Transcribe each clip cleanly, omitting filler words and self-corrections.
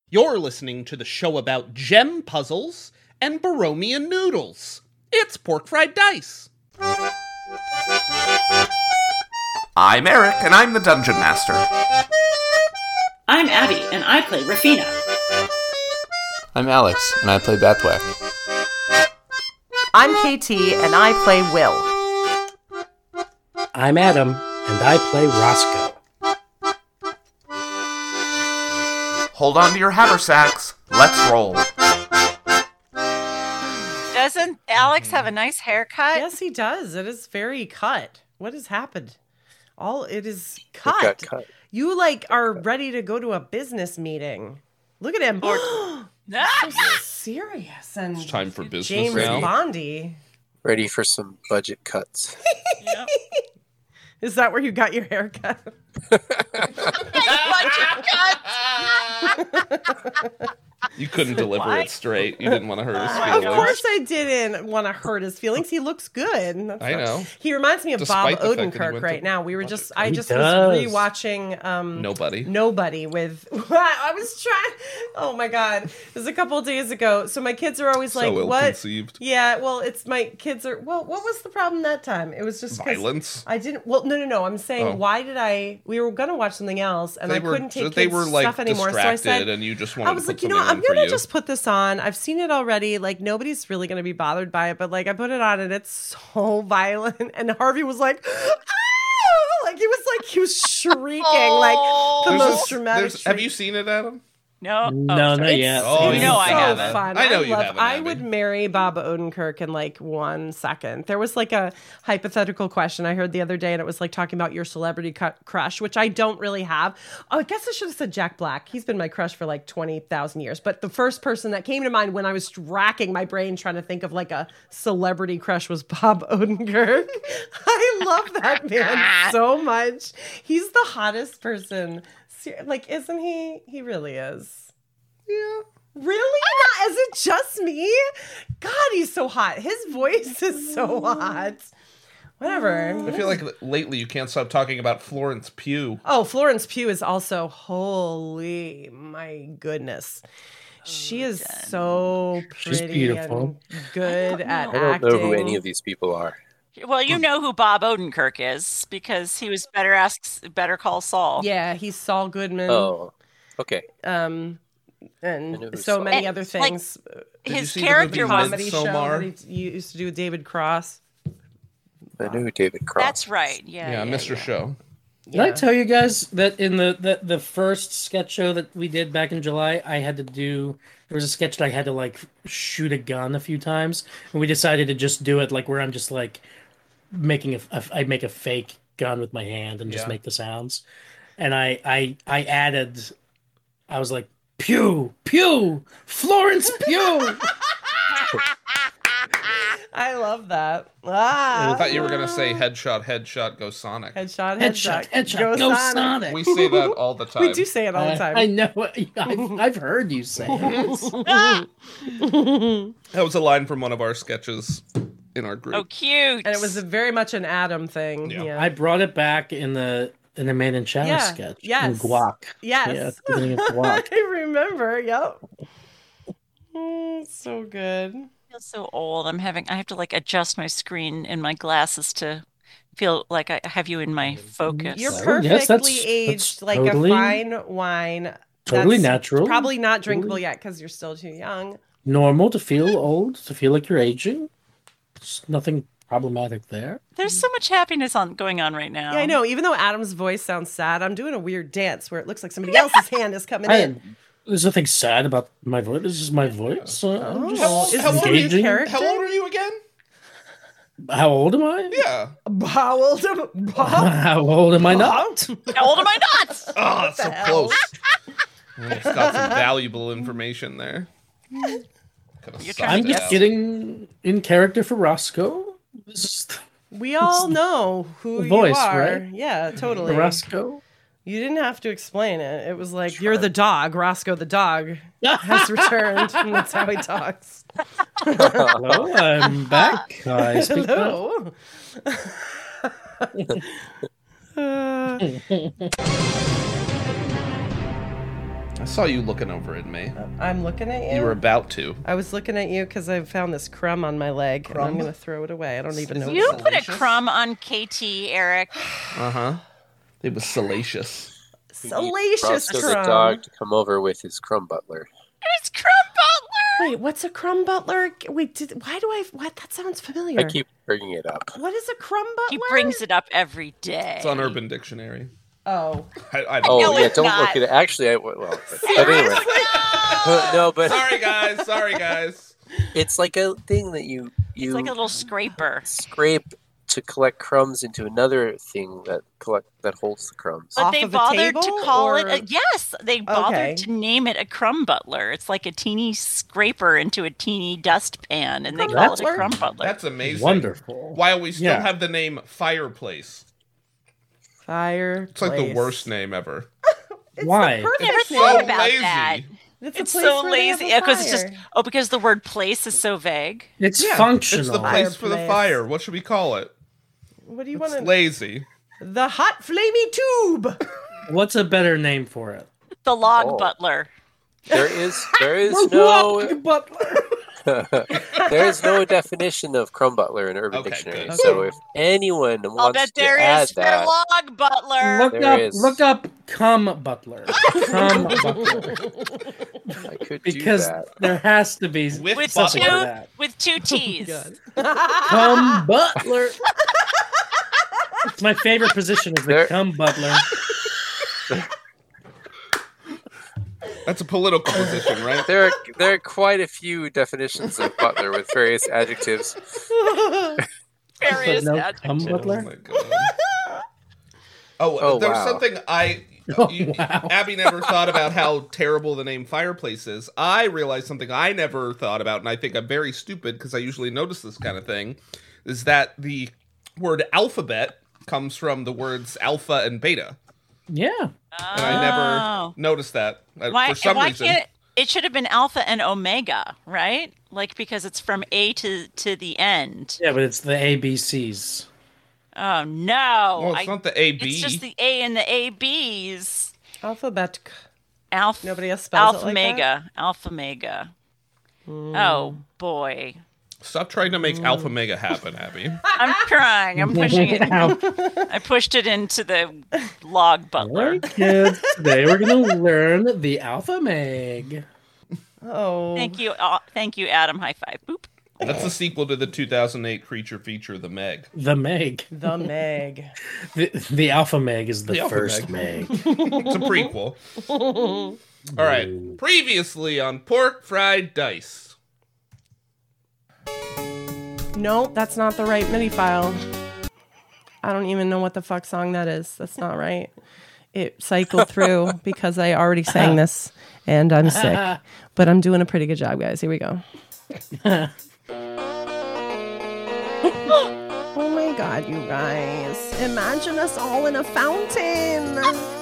You're listening to the show about gem puzzles and Borromean noodles. It's Pork Fried Dice. I'm Eric, and I'm the Dungeon Master. I'm Abby, and I play Rafina. I'm Alex, and I play Bethwick. I'm KT, and I play Will. I'm Adam, and I play Roscoe. Hold on to your haversacks. Let's roll. Doesn't Alex have a nice haircut? Yes, he does. It is very cut. What has happened? It is cut. It got cut. You are ready to go to a business meeting. Look at him. So serious and It's time for business James now. Bondy. Ready for some budget cuts. Yep. Is that where you got your haircut? You couldn't deliver it straight. You didn't want to hurt his Of feelings. course I didn't want to hurt his feelings. He looks good. I know. He reminds me of Despite Bob the fact that he Odenkirk went right to now. I He just was does. rewatching Nobody. with I was trying. Oh my god. It was a couple of days ago. So my kids are always like, So what? ill-conceived. Yeah, well, it's my kids are what was the problem that time? It was just 'cause Violence? I didn't no. I'm saying Oh. why did we were gonna watch something else and I couldn't take They kids' were stuff anymore. So I distracted, said and you just wanted I was to like, put you know, something I'm on for gonna you. just put this on. I've seen it already. Nobody's really gonna be bothered by it, but I put it on and it's so violent. And Harvey was like, ah! He was shrieking, the There's most this- dramatic. have you seen it, Adam? No. No, not sorry. yet. Oh, You know I so haven't. fun. I know you haven't, I Abby. would marry Bob Odenkirk in 1 second. There was a hypothetical question I heard the other day, and it was talking about your celebrity crush, which I don't really have. Oh, I guess I should have said Jack Black. He's been my crush for 20,000 years. But the first person that came to mind when I was racking my brain trying to think of a celebrity crush was Bob Odenkirk. I love that man so much. He's the hottest person. Isn't he? He really is. Yeah. Really? Is it just me? God, he's so hot. His voice is so hot. Whatever. I feel like lately you can't stop talking about Florence Pugh. Oh, Florence Pugh is also holy my goodness. She is so She's pretty beautiful. and good at I don't acting. know who any of these people are. Well, you know who Bob Odenkirk is because he was Better Call Saul. Yeah, he's Saul Goodman. Oh, okay. I know And who so Saul many is. other Did things. you His see the character movie was. Comedy show Midsommar? that he used to do with David Cross. I know who David Cross. That's right. Yeah. Mr. Show. Did I tell you guys that in the first sketch show that we did back in July, there was a sketch that I had to shoot a gun a few times, and we decided to just do it where I'm just making I make a fake gun with my hand and just Yeah. make the sounds, and I added, I was like, Pew, Pew, Florence Pugh. I love that. I thought you were going to say headshot, headshot, go Sonic. Headshot, Headshot, go Sonic. We say that all the time. We do say it all the time. I know. I've heard you say it. That was a line from one of our sketches in our group. Oh, cute. And it was very much an Adam thing. Yeah. Yeah. I brought it back in the Man in Chalice Yeah, sketch. yes. In Guac. Yes. Yeah, at the beginning of Guac. I remember. Yep. So good. I feel so old. I have to adjust my screen and my glasses to feel like I have you in my focus. You're Oh, perfectly yes, that's aged like totally- a fine wine. Totally That's natural. Probably not drinkable yet because you're still too young. Normal to feel old, to feel like you're aging. There's nothing problematic there. There's so much happiness going on right now. Yeah, I know. Even though Adam's voice sounds sad, I'm doing a weird dance where it looks like somebody else's hand is coming in. There's nothing sad about my voice. This is my voice. I'm just Is how this old a are new you? character? How old are you again? How old am I? Yeah. How old am How old am I not? How old am I not? Oh, that's so hell? close. Almost got some valuable information there. Could've You're sussed trying I'm to it just out. getting in character for Roscoe. This is We all know who the voice, you are. right? Yeah, totally. Roscoe. You didn't have to explain it. It was like, you're the dog. Roscoe the dog has returned. And that's how he talks. Hello, I'm back. I speak now. Hello. saw you looking over at me. I'm looking at you. You were about to. I was looking at you because I found this crumb on my leg, and I'm going to throw it away. I don't even know. You what put a Salacious? crumb on KT, Eric. Uh-huh. It was salacious. Salacious Roscoe the crumb. dog to come over with his crumb butler. It's Crumb Butler. Wait, what's a crumb butler? Wait, what? That sounds familiar. I keep bringing it up. What is a crumb butler? He brings it up every day. It's on Urban Dictionary. Oh. I don't Oh, know. No, yeah, it's don't not. look at it. Actually, but anyway. No, but Sorry, guys. it's like a thing that you It's like a little scraper. scrape to collect crumbs into another thing that holds the crumbs. But Off they of a bothered to table, call it or- yes, they bothered Okay. to name it a crumb butler. It's like a teeny scraper into a teeny dustpan, and they Crumb call it butler? a crumb butler. That's amazing. Wonderful. While we still Yeah. have the name Fireplace. Fireplace. It's like the worst name ever. Why? The perfect Never name. thought so about lazy. that. It's, a It's place so where they have lazy. a Because it's just fire. because the word place is so vague. It's Yeah, functional. It's the place for the Fireplace. fire. What should we call it? What do you It's want to? lazy. The hot flamey tube. What's a better name for it? The log Oh. butler. There is no butler. there is no definition of crumb butler in Urban Okay, Dictionary. good. So if anyone I'll wants bet to there add is for that, log butler. Look up cum butler. Cum butler. I could Because do that. there has to be With with something two for that. with two T's. Cum butler. It's my favorite position is the There- cum butler. That's a political position, right? There are quite a few definitions of butler with various adjectives. Various no adjectives. cum butler? Oh my god. Oh, there's wow. something wow. Abby never thought about how terrible the name Fireplace is. I realized something I never thought about, and I think I'm very stupid because I usually notice this kind of thing, is that the word alphabet comes from the words alpha and beta. Yeah. And I never noticed that Why? for some Why reason. can't it should have been alpha and omega, right? Like because it's from A to the end. Yeah, but it's the ABCs. Oh no! Well, it's not the AB. It's just the A and the ABs. Alphabet. Alpha. Nobody else spells it like Alpha Alpha Mega. Oh boy! Stop trying to make Alpha Mega happen, Abby. I'm trying. I'm pushing it. Now, I pushed it into the log butler. alright, kids. Today we're going to learn the Alpha Meg. Oh. Thank you, Adam. High five. Boop. That's the sequel to the 2008 creature feature, The Meg. The Meg. The Meg. The Alpha Meg is the The Alpha first Meg. Meg. It's a prequel. All right. Previously on Pork Fried Dice. Nope, that's not the right MIDI file. I don't even know what the fuck song that is. That's not right. It cycled through because I already sang this and I'm sick. But I'm doing a pretty good job, guys. Here we go. Oh my god, you guys. Imagine us all in a fountain.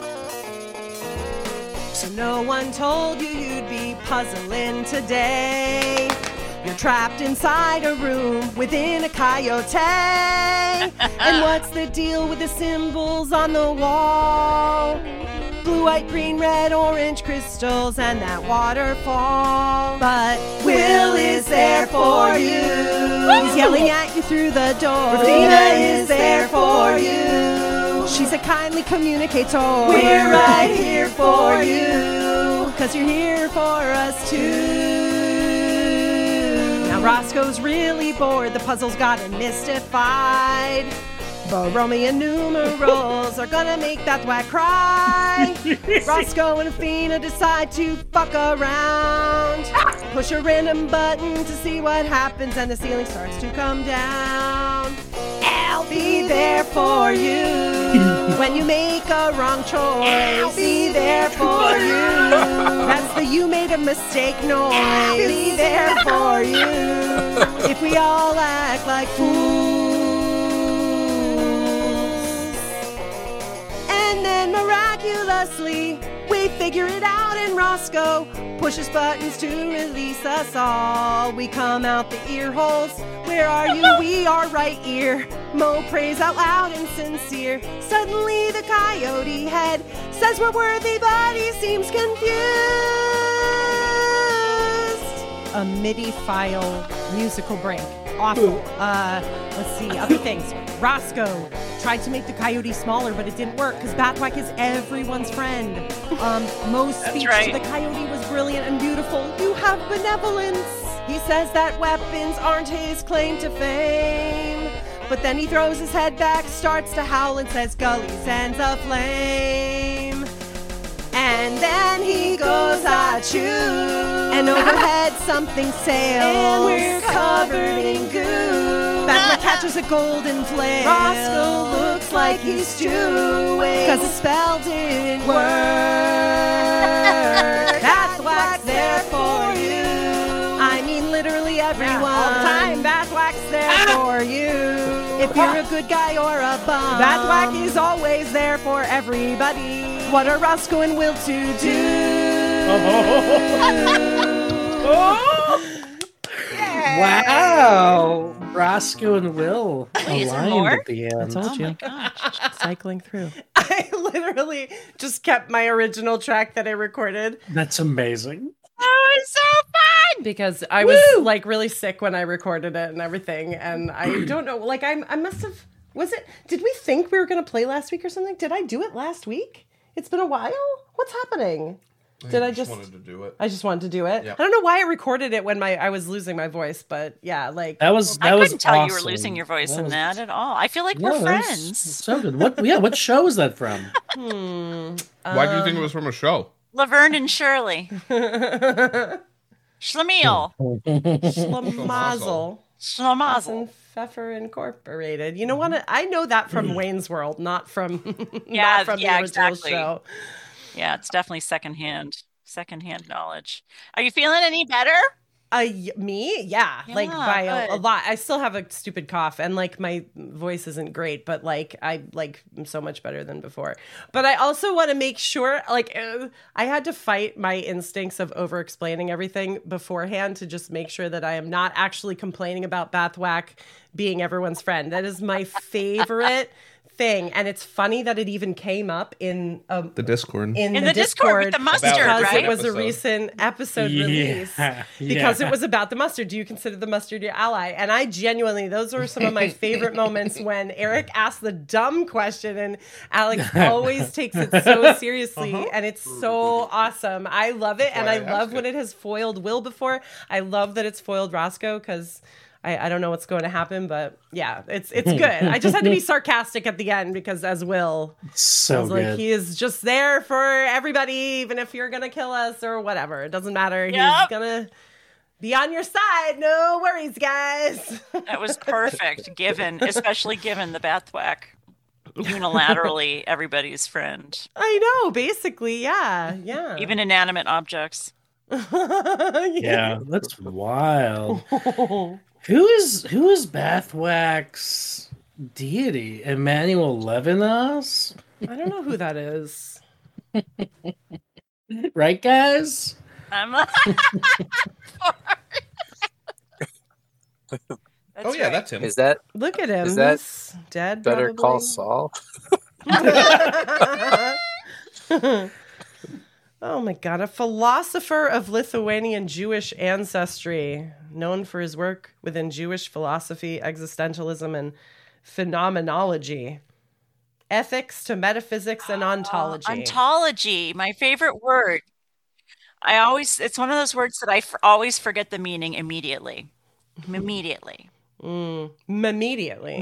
So no one told you you'd be puzzling today. You're trapped inside a room within a coyote. And what's the deal with the symbols on the wall? Blue, white, green, red, orange crystals and that waterfall. But Will is there for you. He's yelling at you through the door. Rafina is there for you. She's a kindly communicator. We're right here for you. 'Cause you're here for us too. Now Roscoe's really bored. The puzzle's got him mystified. Borromean numerals are gonna make that thwack cry. Roscoe and Athena decide to fuck around. Push a random button to see what happens, and the ceiling starts to come down. I'll be there for you when you make a wrong choice. I'll be there for you. That's the you made a mistake noise. I'll be there for you if we all act like fools. And then miraculously, we figure it out, and Roscoe pushes buttons to release us all. We come out the ear holes. Where are you? We are right here. Mo prays out loud and sincere. Suddenly the coyote head says we're worthy, but he seems confused. A MIDI file musical break. Awful. Let's see, other things. Roscoe tried to make the coyote smaller, but it didn't work because Bathwack is everyone's friend. Moe's speech to the coyote was brilliant and beautiful. You have benevolence. He says that weapons aren't his claim to fame. But then he throws his head back, starts to howl, and says Gully sends a flame. And then he goes, achoo. And overhead something sails. And we're covered in goo. Bathwack catches a golden flame. Roscoe looks like he's stewing. Cause the spell didn't work. Bathwack's there for you. I mean literally everyone. All the time, Bathwack's there for you. If you're a good guy or a bum, Bathwack is always there for everybody. What are Roscoe and Will to do? Wow. Roscoe and Will Wait, is there aligned more? at the end. I told you. Gosh. Cycling through. I literally just kept my original track that I recorded That's amazing. Oh, it's so fun! because I was like really sick when I recorded it and everything. And I don't know, like I must have, did we think we were going to play last week or something? Did I do it last week? It's been a while. What's happening? I just wanted to do it. I just wanted to do it. Yeah. I don't know why I recorded it when I was losing my voice, but yeah, like That was I couldn't tell awesome. you were losing your voice in was- that at all. I feel like we're Yeah, that was friends. So good. What show is that from? Why do you think it was from a show? Laverne and Shirley. Schlemiel. Schlemazel. Schlemazel. and Pfeffer Incorporated. You know what? I know that from Wayne's World, not from Yeah, not from yeah, the original exactly. show. Yeah, it's definitely secondhand knowledge. Are you feeling any better? Me? Yeah, like Yeah, by a good. lot. I still have a stupid cough and like my voice isn't great, but like I'm so much better than before. But I also want to make sure, like I had to fight my instincts of over explaining everything beforehand to just make sure that I am not actually complaining about Bathwack being everyone's friend. That is my favorite thing, and it's funny that it even came up in The Discord. In the Discord with the mustard, because right? it was a Episode. recent episode release. Because it was about the mustard. Do you consider the mustard your ally? And I genuinely, those were some of my favorite moments when Eric asked the dumb question and Alex always takes it so seriously. And it's so awesome. I love it. And why I I love asked when it. it has foiled Will before. I love that it's foiled Roscoe because I don't know what's going to happen, but yeah, it's good. I just had to be sarcastic at the end because as Will, I So was good. like, he is just there for everybody, even if you're gonna kill us or whatever. It doesn't matter. Yep. He's gonna be on your side. No worries, guys. That was perfect, especially given the Bathwack unilaterally everybody's friend, I know, basically, yeah. even inanimate objects. Yeah, that's wild. Who is Bathwack's deity? Emmanuel Levinas? I don't know who that is. Right, guys? I'm Oh yeah, that's him. Is that Look at him. Is that He's dead. Better Call probably. Saul? Oh my God, a philosopher of Lithuanian Jewish ancestry, known for his work within Jewish philosophy, existentialism, and phenomenology. Ethics to metaphysics and ontology. Ontology, my favorite word. It's one of those words that I always forget the meaning immediately. Immediately. Immediately.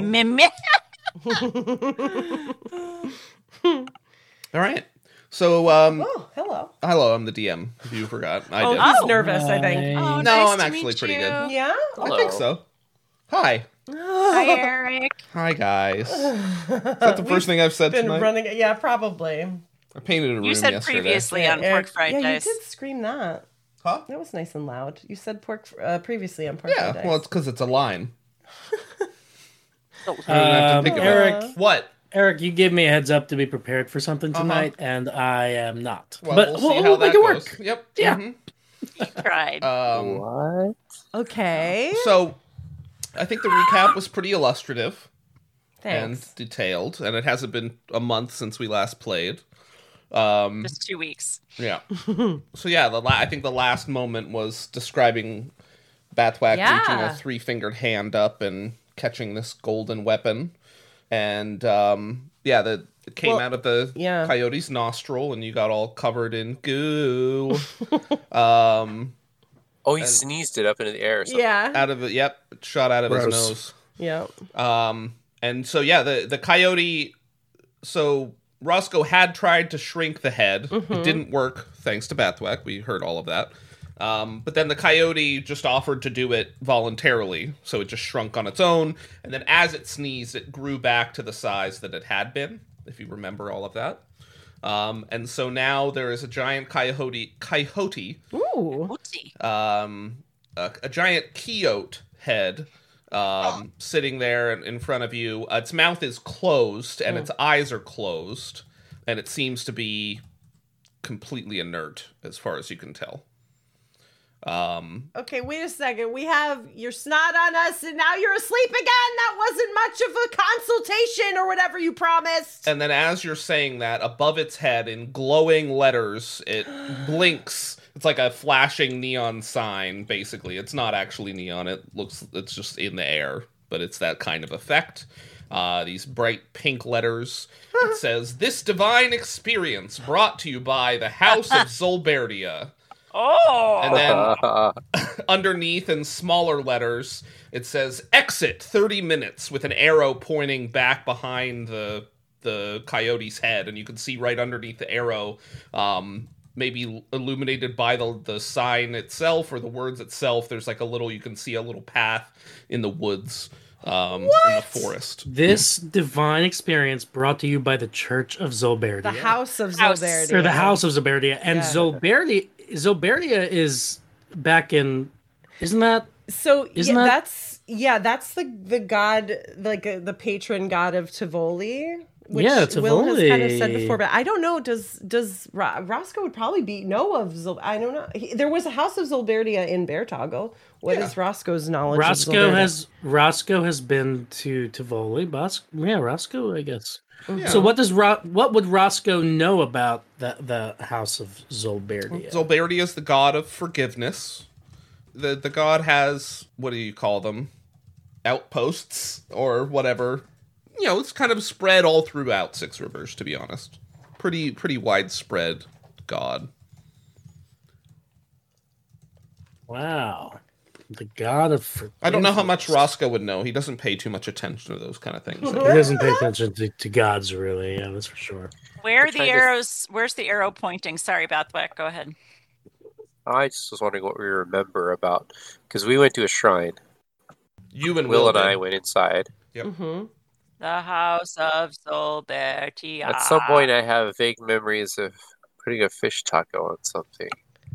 All right. So, Oh, hello. hello, I'm the DM. If you forgot, I Oh, did. he's nervous, I think. Oh, No, nice I'm to actually meet pretty you. good. Yeah? I think so. Hi. Hi, Eric. Hi, guys. Is that the first thing I've said Been tonight? running. Yeah, probably. I painted a room You said yesterday. previously on Pork Eric- Fried yeah, Dice. you did scream that. Huh? That was nice and loud. You said pork previously on Pork Yeah, Fried Dice. well, it's because it's a line. I don't have to think about it. Eric, What? Eric, you gave me a heads up to be prepared for something tonight, and I am not. Well, but we'll see how that make it goes. work. Yep. Yeah. mhm. Cried. What? Okay. So, I think the recap was pretty illustrative Thanks. and detailed, and it hasn't been a month since we last played. Just 2 weeks. Yeah. So yeah, I think the last moment was describing Bathwack reaching a 3-fingered hand up and catching this golden weapon, and it came out of the coyote's nostril, and you got all covered in goo. He sneezed it up into the air or something. Yeah. Out of it, yep, shot out of his nose. Yep. And so the coyote. So Roscoe had tried to shrink the head. It didn't work, thanks to Bathwack. We heard all of that. But then the coyote just offered to do it voluntarily, so it just shrunk on its own. And then as it sneezed, it grew back to the size that it had been, if you remember all of that. And so now there is a giant coyote. Ooh. A giant coyote head sitting there in front of you. Its mouth is closed and its eyes are closed, and it seems to be completely inert as far as you can tell. Okay, wait a second. We have your snot on us, and now you're asleep again. That wasn't much of a consultation or whatever you promised. And then as you're saying that, above its head in glowing letters, it blinks. It's like a flashing neon sign, basically. It's not actually neon. It's just in the air, but it's that kind of effect. These bright pink letters. It says, "This divine experience brought to you by the House of Zolberdia." Oh! And then underneath in smaller letters, it says, "Exit 30 minutes," with an arrow pointing back behind the coyote's head. And you can see right underneath the arrow, maybe illuminated by the sign itself or the words itself, there's like you can see a little path in the woods, in the forest. This divine experience brought to you by the Church of Zolberdia. The House of Zolberdia. Or the House of Zolberdia. And Zolberdia is back in, isn't that? So that's the god, like the patron god of Tivoli. Which Tivoli. Will has kind of said before, but I don't know. Does Roscoe would probably know of I don't know. There was a House of Zolberdia in Beartoggle. What is Roscoe's knowledge? Roscoe has been to Tivoli. Roscoe, I guess. Yeah. So what would Roscoe know about the House of Zolberdia? Zolberdia is the god of forgiveness. The god has, what do you call them? Outposts or whatever. It's kind of spread all throughout Six Rivers, to be honest. Pretty widespread god. Wow. The god of forgiveness. I don't know how much Roscoe would know. He doesn't pay too much attention to those kind of things. He doesn't pay attention to gods, really. Yeah, that's for sure. Where's the arrow pointing? Sorry, Bathwack, go ahead. I just was wondering what we remember about, because we went to a shrine. You and Will and I went inside. Yep. Mm-hmm. The House of Zolberdia. At some point, I have vague memories of putting a fish taco on something.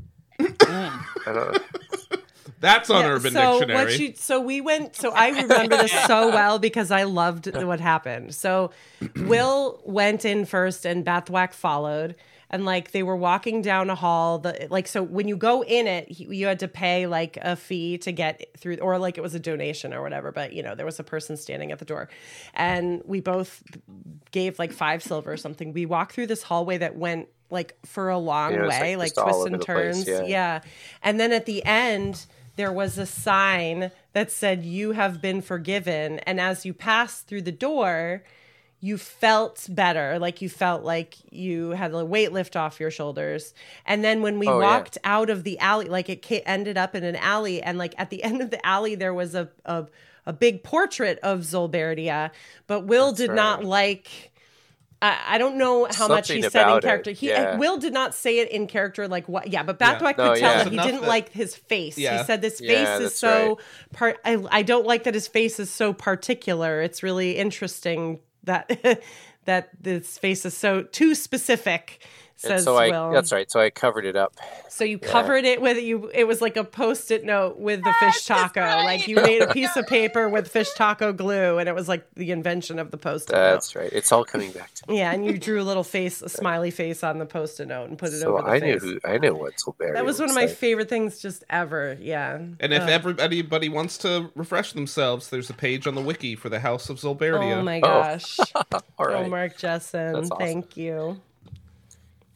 I don't know. That's on Urban Dictionary. I remember this so well because I loved what happened. So Will went in first and Bathwack followed. And they were walking down a hall. So when you go in it, you had to pay a fee to get through, or it was a donation or whatever. But there was a person standing at the door, and we both gave 5 silver or something. We walked through this hallway that went for a long way, twists and turns. Yeah. And then at the end, there was a sign that said, "You have been forgiven." And as you passed through the door, you felt better. You felt like you had a weight lift off your shoulders. And then when we walked out of the alley, it ended up in an alley. And at the end of the alley, there was a big portrait of Zolberdia. But Will did not I don't know how much he said in character. Will did not say it in character what. Yeah, but Bathwack could tell that he didn't like his face. Yeah. He said this face is so I don't like that his face is so particular. It's really interesting that this face is so too specific, says Will. That's right. So I covered it up. So you covered it with it was like a Post-it note with the fish taco. You made a piece of paper with fish taco glue, and it was the invention of the Post-it note. That's right. It's all coming back to me. Yeah, and you drew a smiley face on the Post-it note and put it over the face. I knew what Zolberdia. That was one of my favorite things just ever. Yeah. And if anybody wants to refresh themselves, there's a page on the wiki for the House of Zolberdia. Oh my gosh. All right. Mark Jessen, That's awesome. Thank you.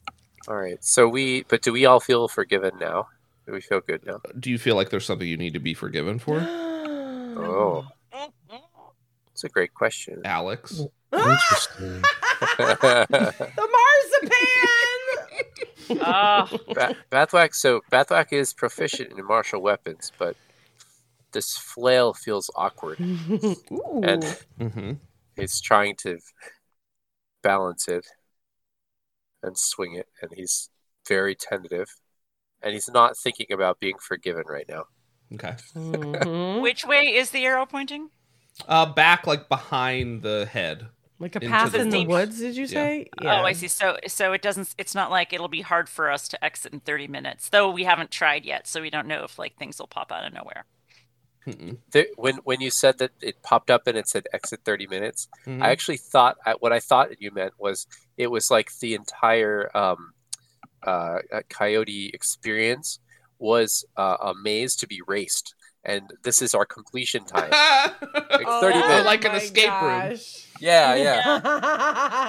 All right. But do we all feel forgiven now? Do we feel good now? Do you feel like there's something you need to be forgiven for, Oh, it's a great question. Alex? Interesting. The marzipan. Bathwack is proficient in martial weapons, but this flail feels awkward, Ooh. and Mm-hmm. he's trying to balance it and swing it, and he's very tentative, and he's not thinking about being forgiven right now. Okay. Mhm. Which way is the arrow pointing? Back, like behind the head. Like a Into path the in the woods. woods, did you say? Oh, I see. So it doesn't. It's not like it'll be hard for us to exit in 30 minutes, though we haven't tried yet, so we don't know if like things will pop out of nowhere. Mm-mm. When you said that it popped up and it said exit 30 minutes, Mhm. I actually thought what I thought you meant was it was like the entire coyote experience was a maze to be raced, and this is our completion time. Like 30 Oh, minutes. like an my escape room. gosh. Yeah.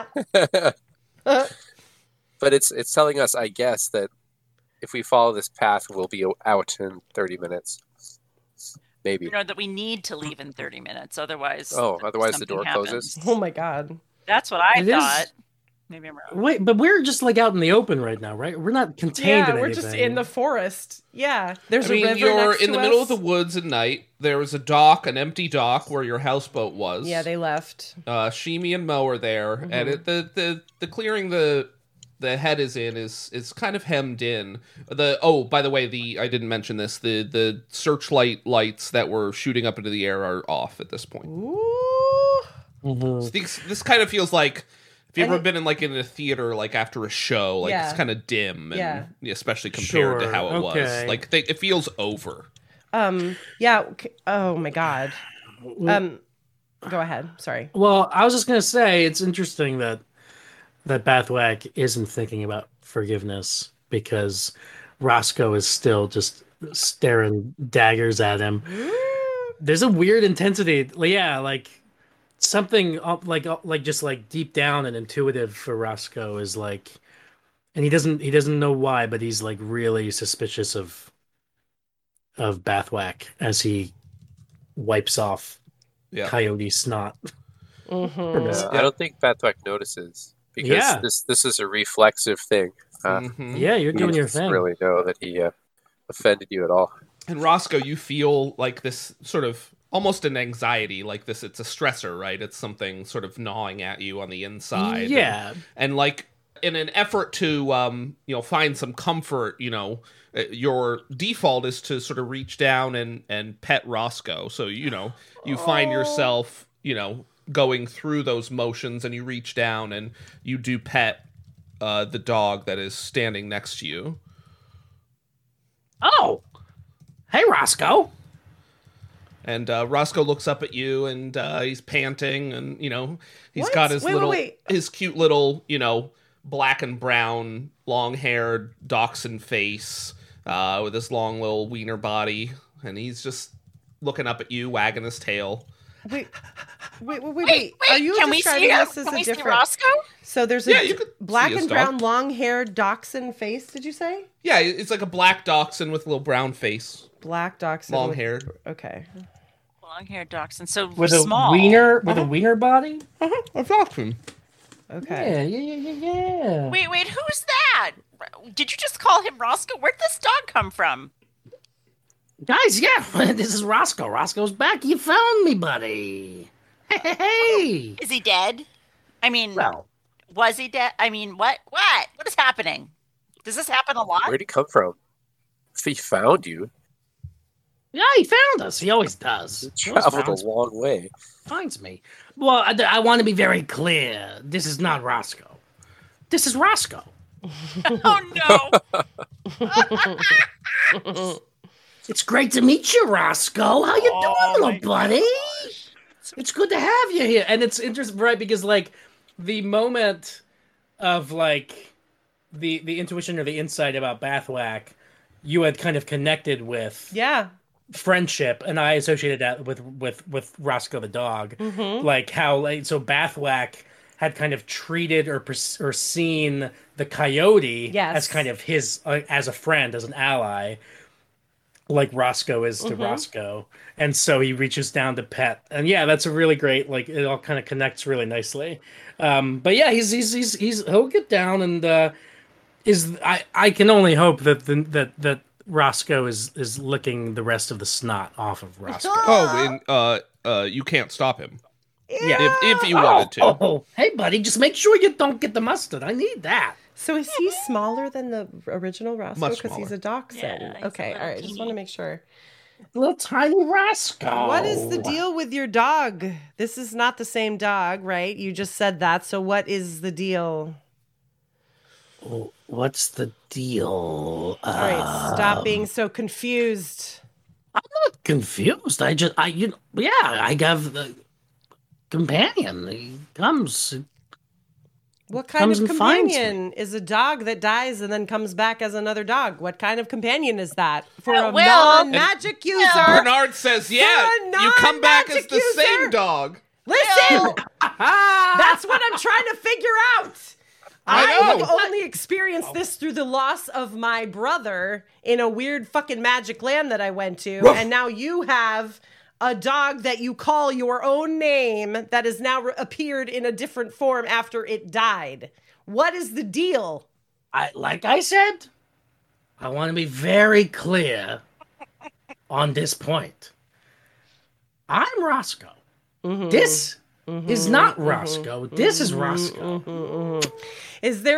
But it's telling us, I guess, that if we follow this path, we'll be out in 30 minutes. Maybe. You know that we need to leave in 30 minutes, otherwise. Otherwise the something door happens. closes. Oh my god. That's what I It is- thought. Maybe I'm wrong. Wait, but we're just like out in the open right now, right? We're not contained Yeah, in we're anything. just in the forest. Yeah. There's I mean, a river you're next in the to middle us. of the woods at night. There was a dock, an empty dock where your houseboat was. Yeah, they left. Shimi and Mo are there, Mm-hmm. and the clearing the head is in is kind of hemmed in. By the way, I didn't mention this. The searchlight lights that were shooting up into the air are off at this point. Ooh. Mhm. So this kind of feels like if you've And ever been in a theater like after a show, like Yeah. it's kind of dim, and Yeah. especially compared to Sure, how it was. okay. Like it feels over. Yeah. Oh my god. Go ahead. Sorry. Well, I was just gonna say it's interesting that Bathwack isn't thinking about forgiveness because Roscoe is still just staring daggers at him. There's a weird intensity. Yeah, like something like just like deep down and intuitive for Roscoe is like, and he doesn't know why, but he's like really suspicious of Bathwack as he wipes off Yeah. coyote snot. Mm-hmm. Yeah, I don't think Bathwack notices because Yeah. this is a reflexive thing. Mhm. Yeah, you're He doing your doesn't thing. really know that he offended you at all. And Roscoe, you feel like this sort of almost an anxiety, like this. It's a stressor, right? It's something sort of gnawing at you on the inside. Yeah. and like in an effort to find some comfort, your default is to sort of reach down and pet Roscoe. So you find yourself going through those motions, and you reach down and you do pet the dog that is standing next to you. Oh, hey Roscoe. And Roscoe looks up at you, and he's panting, and he's What? got his Wait. his cute little black and brown long-haired dachshund face with his long little wiener body, and he's just looking up at you, wagging his tail. Wait. Wait, Are you can we see describing this as Can a we see different? Roscoe? So there's Yeah, a you could black see his and dog. brown, long-haired dachshund face. Did you say Yeah, it's like a black dachshund with a little brown face, black dachshund? long-haired. Okay. Long-haired dachshund. So With a small. wiener wiener body? A dachshund. Okay. Yeah. Wait, who's that? Did you just call him Roscoe? Where'd this dog come from? Guys, yeah, this is Roscoe. Roscoe's back. You found me, buddy. Hey. Is he dead? I mean, Well, was he dead? I mean, what? What is happening? Does this happen a lot? Where'd he come from? If he found you, yeah, he found us. He always does. he He always traveled a long way. finds me. Well, I want to be very clear. This is not Roscoe. This is Roscoe. Oh no! It's great to meet you, Roscoe. How you Oh, doing, my little buddy? It's good to have you here. And it's interesting, right? Because like the moment of like the intuition or the insight about Bathwack, you had kind of connected with Yeah. friendship, and I associated that with Roscoe the dog. Mm-hmm. Like how so Bathwack had kind of treated or seen the coyote Yes. as kind of his as a friend, as an ally, like Roscoe is to Roscoe, and so he reaches down to pet. And yeah, that's a really great. Like it all kind of connects really nicely. But yeah, he'll get down and I can only hope that Roscoe is licking the rest of the snot off of Roscoe. Oh, and you can't stop him. Yeah. If you wanted to. Oh, hey, buddy, just make sure you don't get the mustard. I need that. So is he smaller than the original Roscoe? Much Because he's a dachshund. Yeah, he's Okay, a all right. little Just want to make sure. Little tiny Roscoe. What is the deal with your dog? This is not the same dog, right? You just said that. So what is the deal? Oh, what's the deal? All right, stop being so confused. I'm not confused. I have the companion. He comes. What kind Comes of and finds companion is a dog that dies and then comes back as another dog? What kind of companion is that for a well- non-magic user? Bernard says, yeah, a you come back as non-magic the same user. dog. Listen, that's what I'm trying to figure out. I I know. have only experienced this through the loss of my brother in a weird fucking magic land that I went to, and now you have a dog that you call your own name that has now appeared in a different form after it died. What is the deal? Like I said, I want to be very clear on this point. I'm Roscoe. This is not Roscoe. This is Roscoe. Is there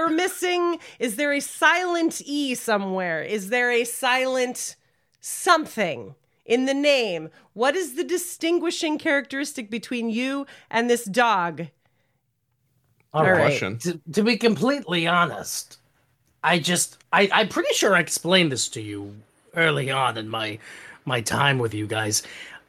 a silent E somewhere? Is there a silent something in the name? What is the distinguishing characteristic between you and this dog? All right. Question. To be completely honest, I'm pretty sure I explained this to you early on in my time with you guys.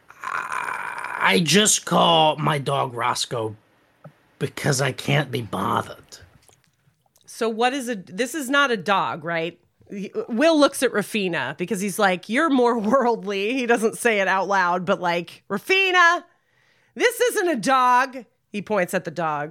I just call my dog Roscoe because I can't be bothered. So this is not a dog, right? Will looks at Rafina because he's like, you're more worldly. He doesn't say it out loud, but like, Rafina, this isn't a dog. He points at the dog.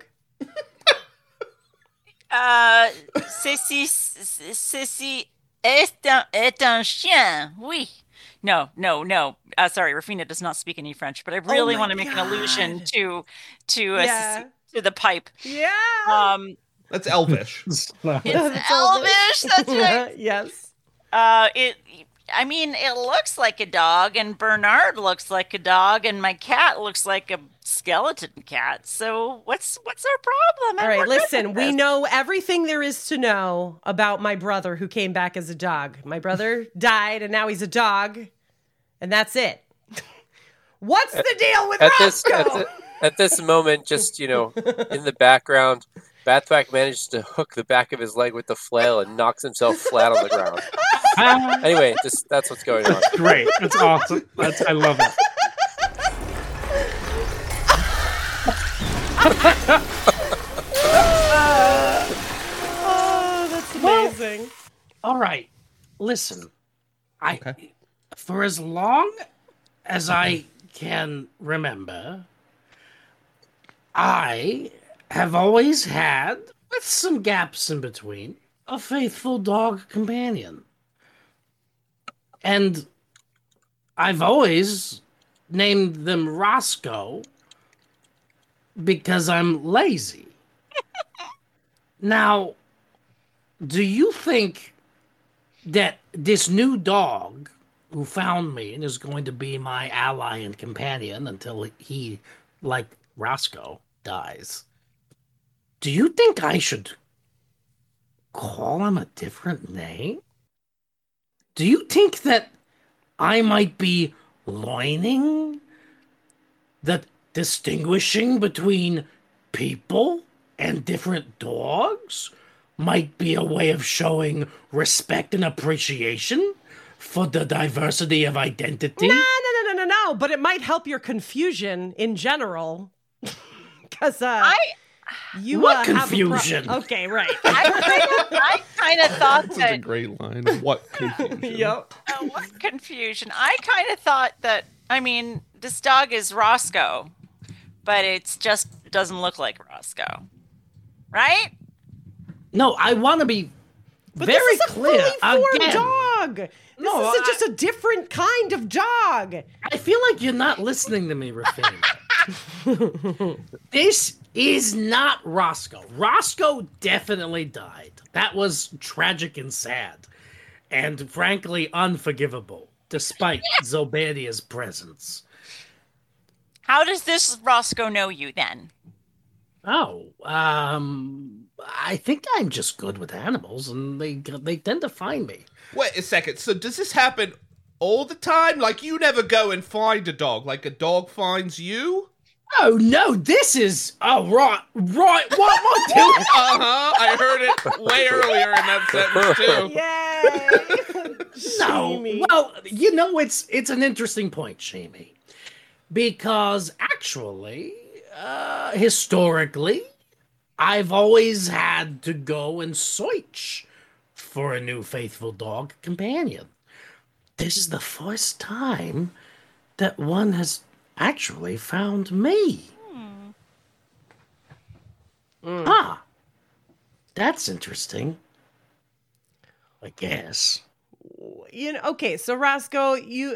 Ceci est un chien. Oui. No. Sorry, Rafina does not speak any French, but I really my want to make an allusion to Yeah. the pipe. Yeah. That's Elvish. It's Elvish. That's right. Yes. It looks like a dog, and Bernard looks like a dog, and my cat looks like a skeleton cat. So what's our problem? All right, listen, we know everything there is to know about my brother who came back as a dog. My brother died, and now he's a dog, and that's it. What's the deal with Roscoe? At this moment, just, in the background, Bathwack manages to hook the back of his leg with the flail and knocks himself flat on the ground. Anyway, that's what's going on. Great. That's awesome. I love it. Oh, that's amazing. All right. Listen. For as long as I can remember, I have always had, with some gaps in between, a faithful dog companion. And I've always named them Roscoe because I'm lazy. Now, do you think that this new dog who found me and is going to be my ally and companion until he, like Roscoe, dies, do you think I should call him a different name? Do you think that I might be loining? That distinguishing between people and different dogs might be a way of showing respect and appreciation for the diversity of identity? No, but it might help your confusion in general. Because you What have confusion? Okay, right. I kind of thought That's a that. great line. What confusion. Yep. What confusion? I kind of thought that. This dog is Roscoe, but it just doesn't look like Roscoe. right? No, I want to be But very this is a clear. fully formed Again, dog. This No, is just a different kind of dog. I feel like you're not listening to me, Rafina. This is not Roscoe. Roscoe definitely died. That was tragic and sad. And frankly, unforgivable, despite Zobadia's presence. How does this Roscoe know you then? Oh, I think I'm just good with animals, and they tend to find me. Wait a second. So does this happen all the time? Like you never go and find a dog, like a dog finds you? Oh no, this is right. What doing? I heard it way earlier in that sentence too. Yay! No, Shamey. well, you know, it's an interesting point, Shamey, because actually, historically, I've always had to go and search for a new faithful dog companion. This is the first time that one has actually found me. Ah, that's interesting. I guess. Okay, so Roscoe,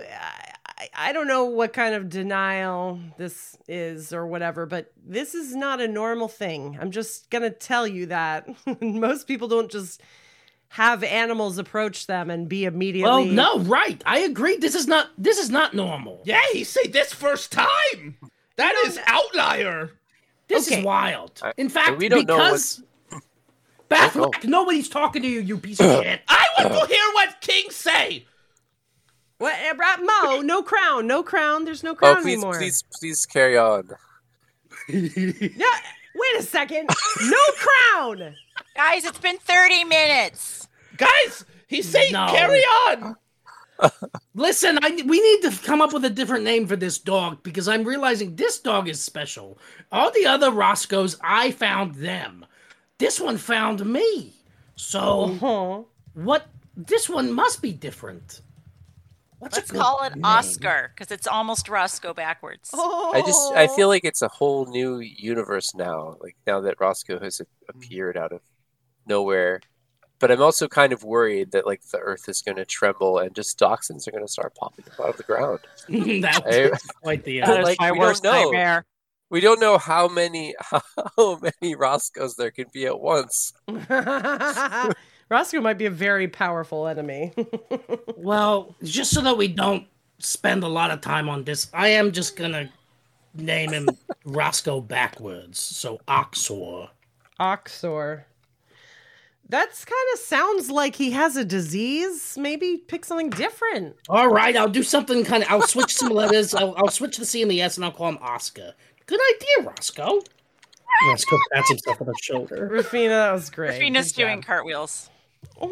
I don't know what kind of denial this is or whatever, but this is not a normal thing. I'm just going to tell you that. Most people don't just have animals approach them and be immediately... Well, no, right. I agree. This is not normal. Yeah, he said this first time. That is outlier. This Okay. is wild. In fact, we don't know because Bathwack, nobody's talking to you, you piece of shit. I want to hear what King say. What, Mo, no crown. There's no Oh, crown please, anymore. please carry on. No, wait a second. No crown. Guys, it's been 30 minutes. Guys, he said No. carry on. Listen, we need to come up with a different name for this dog because I'm realizing this dog is special. All the other Roscoes, I found them. This one found me. So, what? This one must be different. What's Let's a good call it name? Oscar, because it's almost Roscoe backwards. I feel like it's a whole new universe now. Like now that Roscoe has appeared out of nowhere. But I'm also kind of worried that like the earth is going to tremble and just dachshunds are going to start popping up out of the ground. That I- was quite the That is like, my we don't worst know. nightmare. We don't know how many Roscoes there can be at once. Roscoe might be a very powerful enemy. Well, just so that we don't spend a lot of time on this, I am just gonna name him Roscoe backwards. So Oxor. Oxor. That's kind of sounds like he has a disease. Maybe pick something different. All right, I'll do something kind of. I'll switch some letters. I'll switch the C and the S, and I'll call him Oscar. Good idea, Roscoe. Roscoe pats himself on the shoulder. Rafina, that was great. Rafina's Good doing cartwheels. job.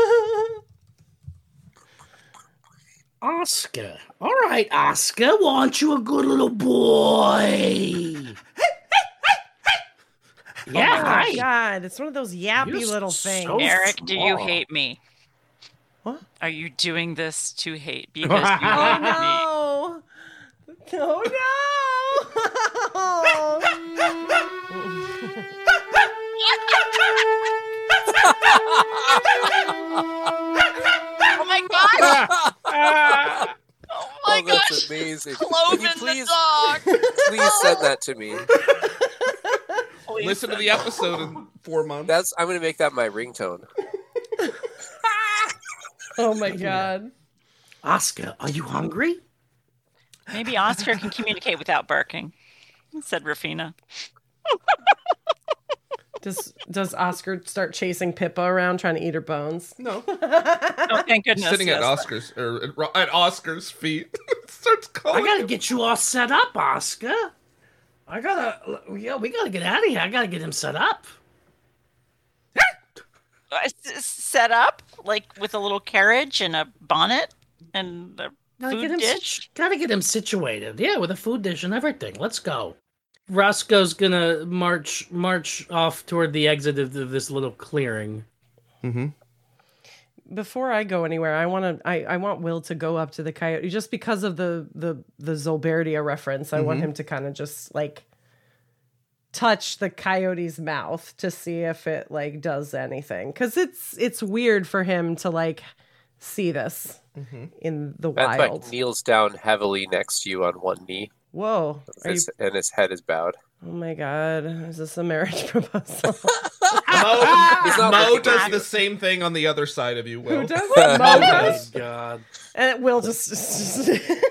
Oscar. All right, Oscar. Want you a good little boy? Yeah, Oh my hi. God, it's one of those yappy You're little so things. Eric, do you small. hate me? What? Are you doing this to hate? Because you hate me. Oh no! Oh Oh my god! Oh my Oh, that's gosh! amazing. Cloven Can you the please, dog! please send that to me? Please Listen to send the episode in 4 months. I'm going to make that my ringtone. Oh my God! Oscar, are you hungry? Maybe Oscar can communicate without barking, said Rafina. Does Oscar start chasing Pippa around trying to eat her bones? No, Oh, thank goodness. sitting at yes. Oscar's or at Oscar's feet. Starts I calling. gotta him. get you all set up, Oscar. We gotta get out of here. I gotta get him set up. Set up like with a little carriage and a bonnet and a Gotta food get him dish. gotta get him situated. Yeah, with a food dish and everything. Let's go. Roscoe's gonna march off toward the exit of this little clearing. Before I go anywhere, I want Will to go up to the coyote just because of the Zolberdia reference. I want him to kind of just like touch the coyote's mouth to see if it like does anything, because it's weird for him to like see this in the wild. Bathwack kneels down heavily next to you on one knee, Whoa! and his head is bowed. Oh my God! Is this a marriage proposal? Mo does the same thing on the other side of you, Will. Who does it? Mo Oh does? my god. And Will just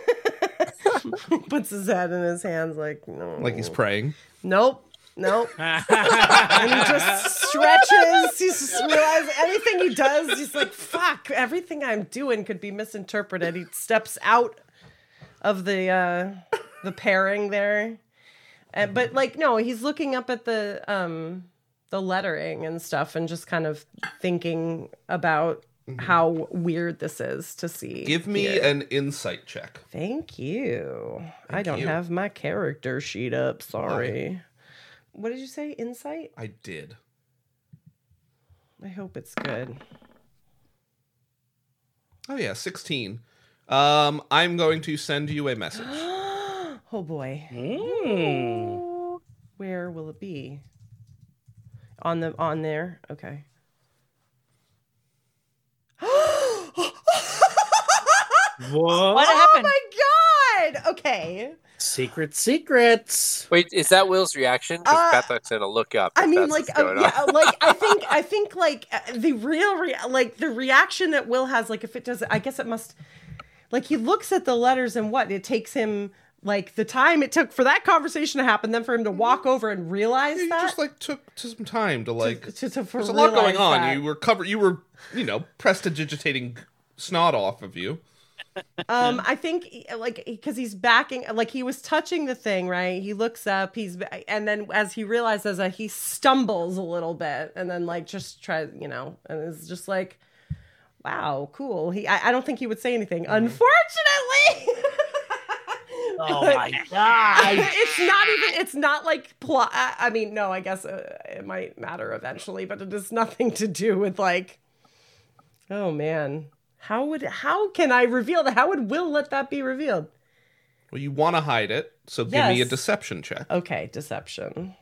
puts his head in his hands like, no. Like he's praying. Nope. And he just stretches. He just realizes anything he does, he's like, fuck, everything I'm doing could be misinterpreted. He steps out of the pairing there. But like, no, he's looking up at the lettering and stuff and just kind of thinking about how weird this is to see. Give me here. an insight check. Thank you. I don't you. have my character sheet up. Sorry. What did you say? Insight? I did. I hope it's good. Oh yeah, 16. I'm going to send you a message. Oh boy. Where will it be? On there? Okay. What? What Oh happened? my God! Okay. Secrets. Wait, is that Will's reaction? Because Bathwack's gonna look up. I if mean, that's like, what's going on. yeah, like I think, like the real, the reaction that Will has, like, if it does, I guess it must, like, he looks at the letters and what it takes him, like, the time it took for that conversation to happen, then for him to walk over and realize You that. just like took some time to like. There's There's a lot going on. You were prestidigitating snot off of you. I think like because he's backing, like he was touching the thing, right? He looks up, and then as he realizes that, he stumbles a little bit, and then like just tries, and it's just like, wow, cool. I don't think he would say anything, unfortunately. Oh my god. It's not like plot. I mean, no, I guess it might matter eventually, but it has nothing to do with like, oh man. How can I reveal that? How would Will let that be revealed? Well, you want to hide it, so give me a Yes. deception check. Okay, deception.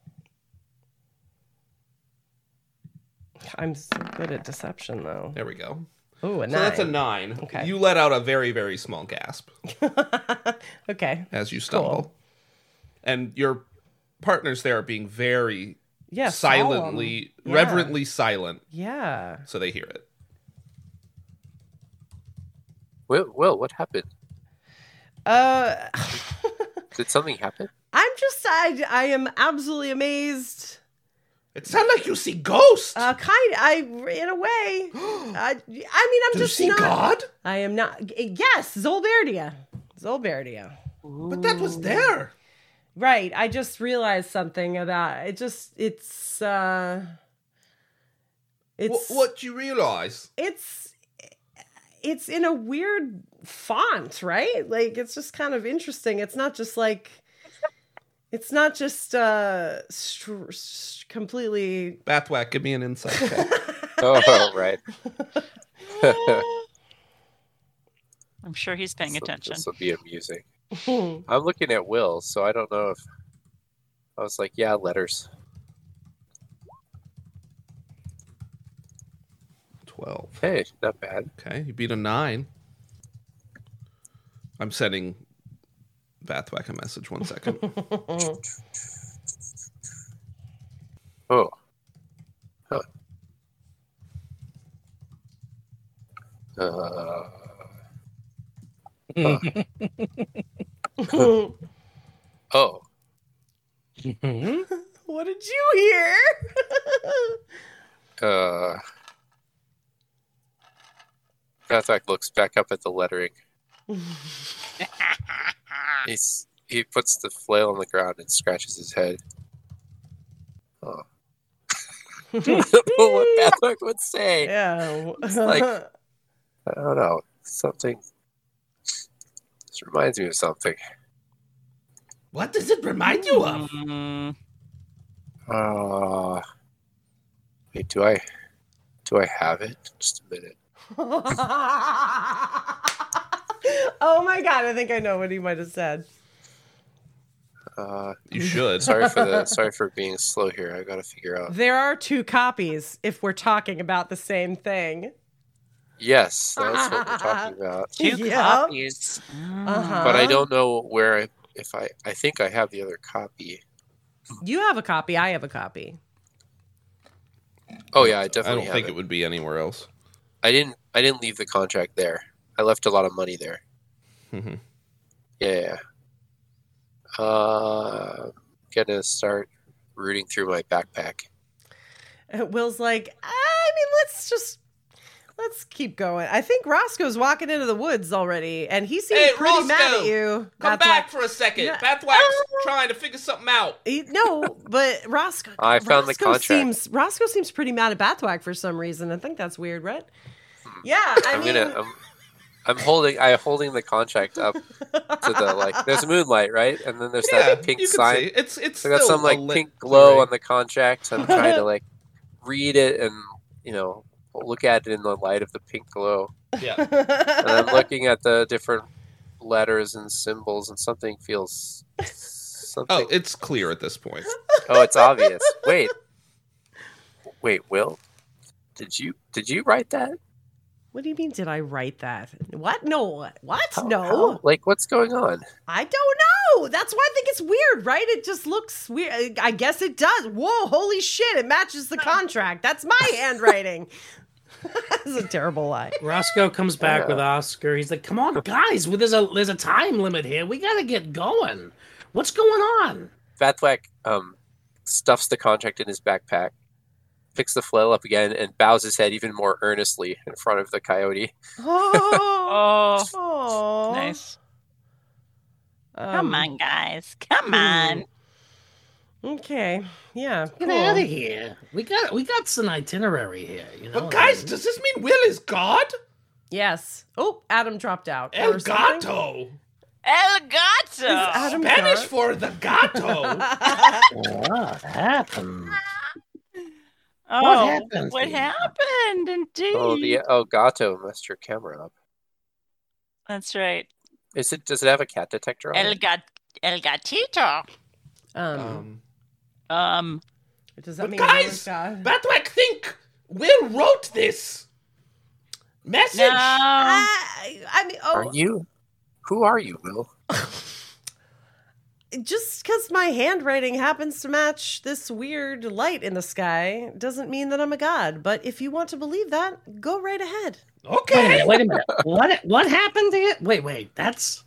I'm so good at deception, though. There we go. Oh, a 9. So that's a 9. Okay. You let out a very, very small gasp Okay. as you stumble. Cool. And your partners there are being very Yeah, silently, solemn. Yeah. reverently silent, Yeah. so they hear it. Will, what happened? Did something happen? I am absolutely amazed. It sounds like you see ghosts. In a way. I mean, I'm Do just you see not. God? I am not. Yes, Zolberdia. But that was there. Right. I just realized something about it. It's What you realize? it's in a weird font, right? Like it's just kind of interesting. It's not just completely. Bathwack, give me an insight check. Oh, right. I'm sure he's paying attention. This will be amusing. I'm looking at Will, so I don't know if I was like, yeah, letters. 12. Hey, not bad. Okay, you beat a 9. I'm sending Bathwack a message. 1 second. Oh. Huh. Oh. What did you hear? Bathwack looks back up at the lettering. He puts the flail on the ground and scratches his head. Oh. What Bathwack would say. Yeah. It's like, I don't know. Something. This reminds me of something. What does it remind you of? Wait, do I have it? Just a minute. Oh my god, I think I know what he might have said. You should. Sorry for being slow here. I got to figure out. There are 2 copies if we're talking about the same thing. Yes, that's what we're talking about. 2 Yep. copies. Uh-huh. But I don't know where. I think I have the other copy. You have a copy. I have a copy. Oh yeah, I I definitely. don't think it would be anywhere else. I didn't leave the contract there. I left a lot of money there. Mhm. Yeah. Gonna start rooting through my backpack. Will's like, I mean, let's keep going. I think Roscoe's walking into the woods already, and he seems Hey, pretty mad Roscoe, at you. Come That's back why- for a second. Yeah. Bathwack's trying to figure something out. No, but Roscoe. I found the contract. Roscoe seems pretty mad at Bathwack for some reason. I think that's weird, right? Yeah, I'm holding the contract up to the there's moonlight, right? And then there's Yeah, that pink you can sign. see. It's I got still some a lit pink glow clearing. on the contract. I'm trying to read it and look at it in the light of the pink glow. Yeah. And I'm looking at the different letters and symbols, and something feels Oh, it's clear at this point. Oh, it's obvious. Wait, Will, did you write that? What do you mean? Did I write that? What? No. What? How- No. how- what's going on? I don't know. That's why I think it's weird, right? It just looks weird. I guess it does. Whoa, holy shit. It matches the contract. That's my handwriting. That's a terrible lie. Roscoe comes back with Oscar. He's like, "Come on, guys! There's a time limit here. We gotta get going. What's going on?" Bathwack stuffs the contract in his backpack, picks the flail up again, and bows his head even more earnestly in front of the coyote. Oh, Oh, nice. Come on, guys. Come on. Okay. Yeah. Get cool. out of here. We got some itinerary here. You know. But guys, does this mean Will is God? Yes. Oh, Adam dropped out. El or something. Gato. El Gato. Is Adam Spanish gone? for the gato. What happened? Oh, What happened? what happened? Indeed. Oh, the El Gato messed your camera up. That's right. Does it have a cat detector on it? El Gatito. Does that But mean guys, God? Bathwack think Will wrote this message. No. I mean, Are you? Who are you, Will? just because my handwriting happens to match this weird light in the sky doesn't mean that I'm a god. But if you want to believe that, go right ahead. Okay. Wait a minute. What happened to it? Wait. That's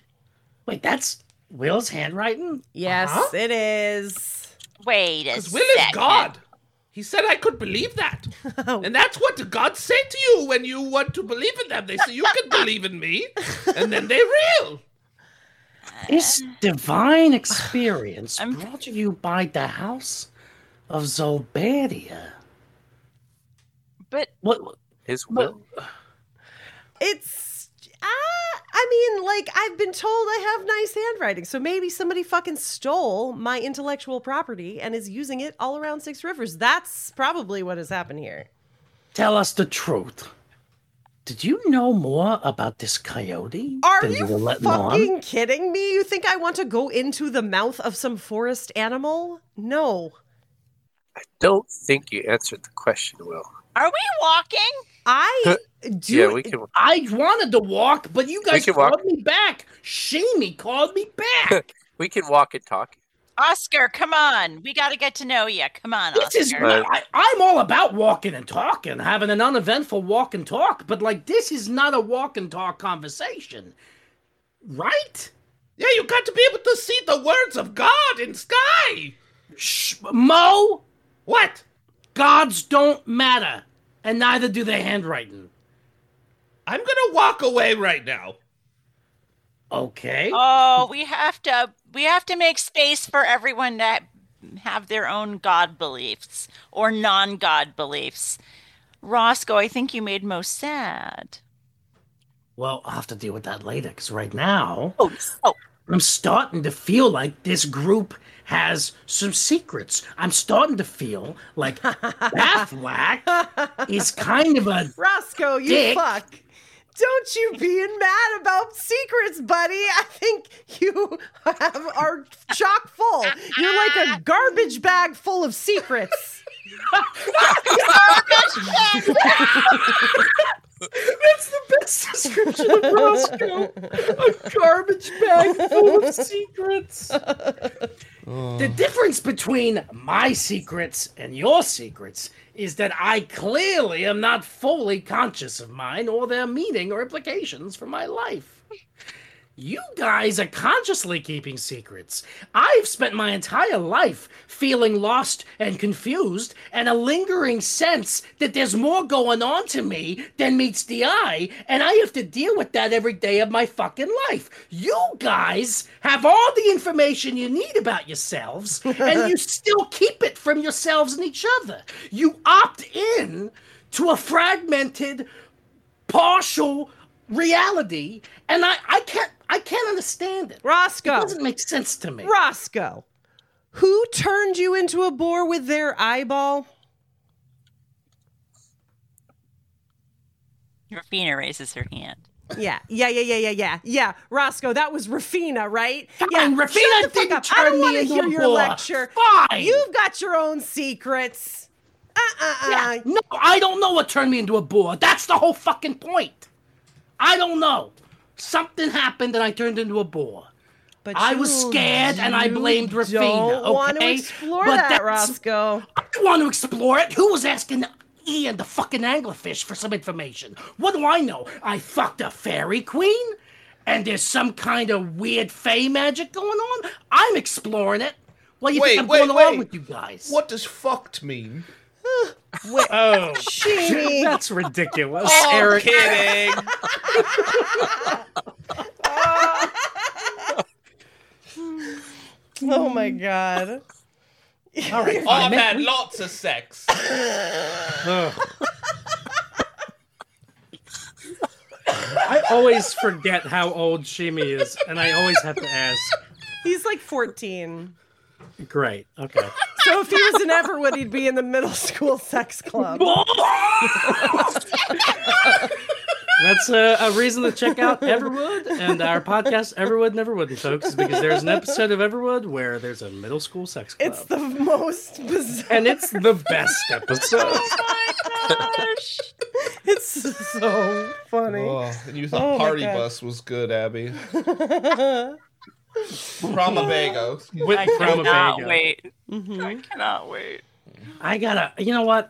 Will's handwriting? Yes, it is. Wait a Because Will is second. God. He said I could believe that. And that's what the gods say to you when you want to believe in them. They say, you can believe in me. And then they real. This divine experience brought to you by the House of Zolbadia. But What? His Will? It's, I mean, like, I've been told I have nice handwriting, so maybe somebody fucking stole my intellectual property and is using it all around Six Rivers. That's probably what has happened here. Tell us the truth. Did you know more about this coyote Are than you were letting fucking on? kidding me? You think I want to go into the mouth of some forest animal? No. I don't think you answered the question, Will. are we walking? I do. Yeah, we can. I wanted to walk, but you guys can walk. called me back. Shamey called me back. We can walk and talk. Oscar, come on. We got to get to know you. Come on, This Oscar. is I'm all about walking and talking, having an uneventful walk and talk, but this is not a walk and talk conversation, right? Yeah, you got to be able to see the words of God in sky. Mo, What? gods don't matter, and neither do their handwriting. I'm going to walk away right now. Okay. Oh, we have to make space for everyone to have their own God beliefs or non-God beliefs. Roscoe, I think you made Mo sad. Well, I'll have to deal with that later, because right now, Oh, I'm starting to feel like this group has some secrets. I'm starting to feel like Bathwack is kind of a... Roscoe, you Dick. fuck. Don't you being mad about secrets, buddy. I think you are chock full. You're like a garbage bag full of secrets. That's the best description of Roscoe. A garbage bag full of secrets. The difference between my secrets and your secrets is that I clearly am not fully conscious of mine or their meaning or implications for my life. You guys are consciously keeping secrets. I've spent my entire life feeling lost and confused and a lingering sense that there's more going on to me than meets the eye, and I have to deal with that every day of my fucking life. You guys have all the information you need about yourselves, and you still keep it from yourselves and each other. You opt in to a fragmented, partial reality, and I can't understand it. Roscoe. It doesn't make sense to me. Roscoe, who turned you into a boar with their eyeball? Rafina raises her hand. Yeah. Roscoe, that was Rafina, right? Yeah, Fine, Rafina didn't I turn don't me want to into hear a your boar. lecture. Fine. You've got your own secrets. Yeah, no, I don't know what turned me into a boar. That's the whole fucking point. I don't know. Something happened and I turned into a boar. But I was scared and I blamed Rafina. Don't want to Okay? explore But that, that's- Roscoe. I don't want to explore it. Who was asking Ian the fucking anglerfish for some information? What do I know? I fucked a fairy queen? And there's some kind of weird fey magic going on? I'm exploring it. What do you think I'm going along with you guys? What does fucked mean? Wait, Oh, Sheeny. that's ridiculous. Oh, Eric. kidding. Oh my god. All right, Oh, I've fine. had lots of sex. I always forget how old Shimi is, and I always have to ask. He's like 14. Great. Okay. So if he was in Everwood, he'd be in the middle school sex club. That's a reason to check out Everwood and our podcast, Everwood Never Would, folks, is because there's an episode of Everwood where there's a middle school sex club. It's the most bizarre. And it's the best episode. Gosh. It's so funny. Oh, and you thought Oh my Party God. Bus was good, Abby. Promabago. With I cannot Promabago. wait. Mm-hmm. I cannot wait. I gotta, you know what?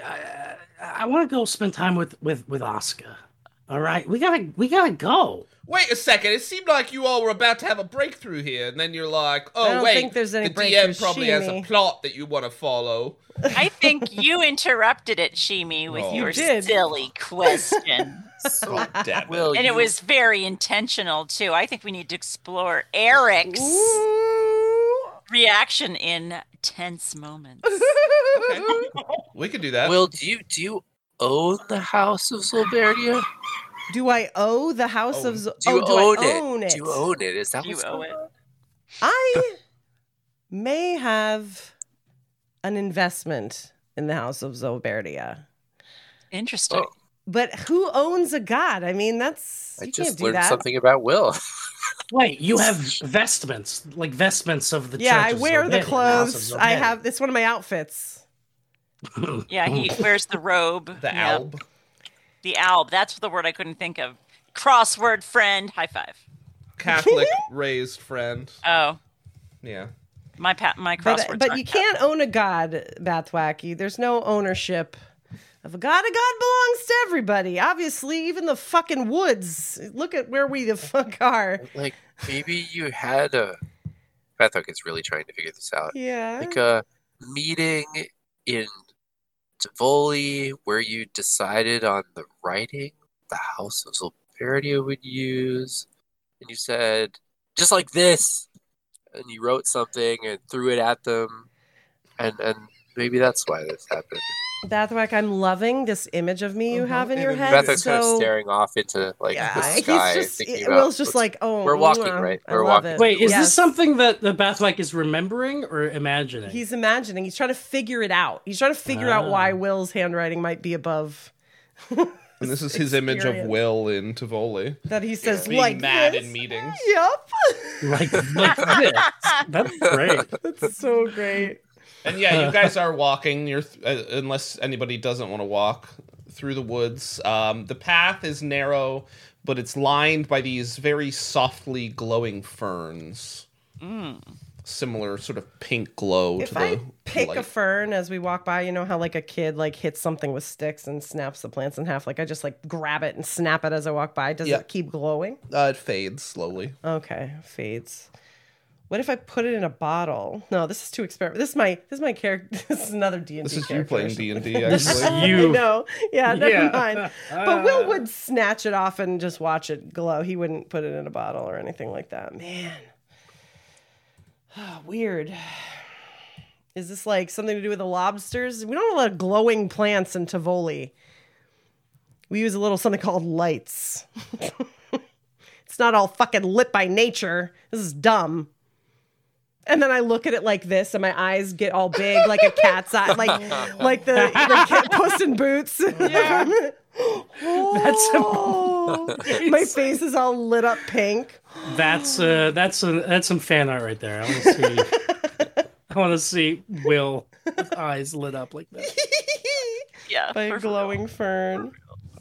I want to go spend time with Oscar. All right, we gotta go. Wait a second. It seemed like you all were about to have a breakthrough here, and then you're like, I "Oh don't wait, think there's any the breakthrough, DM probably has a Sheemy. plot that you want to follow." I think you interrupted it, Shimi, with Oh. your You did. silly question. So damn it. Will And you, it was very intentional, too. I think we need to explore Eric's reaction in tense moments. Okay. We could do that. Will, do you own the House of Zolbernia? Do I owe the House of Do you do own I it? own it? Do you own it? Is that You what's owe going it. on? I may have an investment in the House of Zoberdia. Interesting. Oh, But who owns a god? I mean, that's I you can't just do learned that. something about Will. Wait, you have vestments, like vestments of the Yeah, I Church of wear the Zolbernia, House clothes. of I Zolbernia. have. It's one of my outfits. Yeah, he wears the robe. The Yep. alb. The alb. That's the word I couldn't think of. Crossword friend. High five. Catholic raised friend. Oh, Yeah. my crossword. But you can't own a god, Bathwacky. There's no ownership of a god. A god belongs to everybody. Obviously, even the fucking woods. Look at where we the fuck are. Like, maybe you had a... Bethwick is really trying to figure this out. Yeah. Like a meeting in Tivoli where you decided on the writing the House of Zolbernia would use. And you said, just like this. And you wrote something and threw it at them. And maybe that's why this happened. Bathwack, I'm loving this image of me you have in your head. Bethwick's kind of so staring off into like the he's sky. just thinking about Will's just what's- like, oh, we're walking, mwah. right? I We're love walking. it. Wait, is Yes. this something that the Bathwack is remembering or imagining? He's imagining. He's trying to figure it out. He's trying to figure out why Will's handwriting might be above. And this is his image of Will in Tivoli. That he says, being like mad this. in meetings. Yep. Like this. That's great. That's so great. And yeah, you guys are walking. You're unless anybody doesn't want to walk through the woods. The path is narrow, but it's lined by these very softly glowing ferns. Similar sort of pink glow If to I the pick light. a fern as we walk by, you know how like a kid like hits something with sticks and snaps the plants in half? Like I just like grab it and snap it as I walk by. Does Yeah. it keep glowing? It fades slowly. Okay, fades. What if I put it in a bottle? No, this is too experimental. This is my character. This is another D&D This is character. you playing D&D, actually. You. I know. Yeah, never Yeah. mind. But Will would snatch it off and just watch it glow. He wouldn't put it in a bottle or anything like that. Man. Weird. Is this like something to do with the lobsters? We don't have a lot of glowing plants in Tivoli. We use a little something called lights. It's not all fucking lit by nature. This is dumb. And then I look at it like this, and my eyes get all big, like a cat's eye, like the cat, Puss in Boots. Yeah. My face is all lit up pink. That's some fan art right there. I want to see Will with eyes lit up like that. Yeah. By a for glowing fern.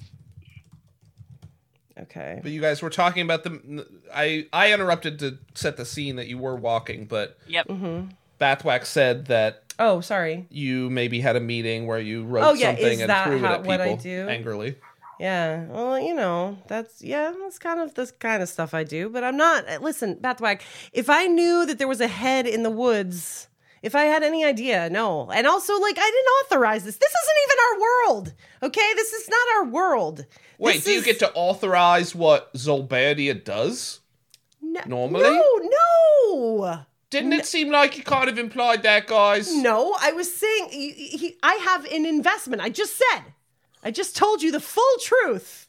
Okay. But you guys were talking about I interrupted to set the scene that you were walking, but Yep. Bathwax said that Oh, sorry. you maybe had a meeting where you wrote Oh, yeah, something is and that threw it at what I people do? angrily. Yeah. Well, you know, that's kind of this kind of stuff I do. But I'm not. Listen, Bathwack, if I knew that there was a head in the woods, if I had any idea, no. And also, like, I didn't authorize this. This isn't even our world. Okay? This is not our world. Wait, This do you is- get to authorize what Zolberdia does? Normally? No. Didn't it seem like you kind of implied that, guys? No, I was saying I have an investment. I just told you the full truth.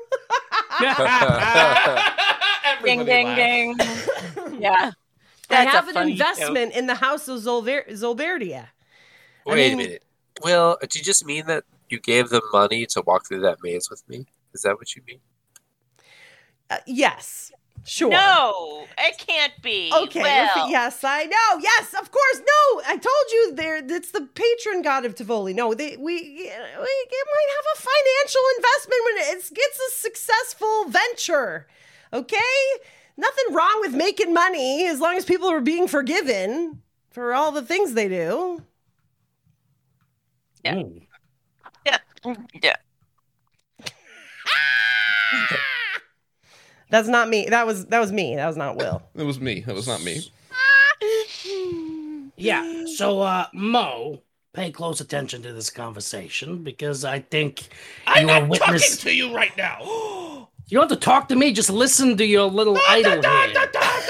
Ding, Everybody ding, laughed. ding. Yeah. I That's a have an funny investment in the house of Zolberdia. Wait a minute. Will, do you just mean that you gave them money to walk through that maze with me? Is that what you mean? Yes, sure. No, it can't be. Okay. Well, Yes, I know. Yes, of course. No, I told you there. It's the patron god of Tivoli. No, we might have a financial investment when it's a successful venture. Okay, nothing wrong with making money as long as people are being forgiven for all the things they do. Yeah. Ooh. yeah. Yeah. That's not me. That was me. That was not Will. It was me. That was not me. Yeah. So, Mo, pay close attention to this conversation because I think I'm you are not witness. talking to you right now. You don't have to talk to me. Just listen to your little idol here.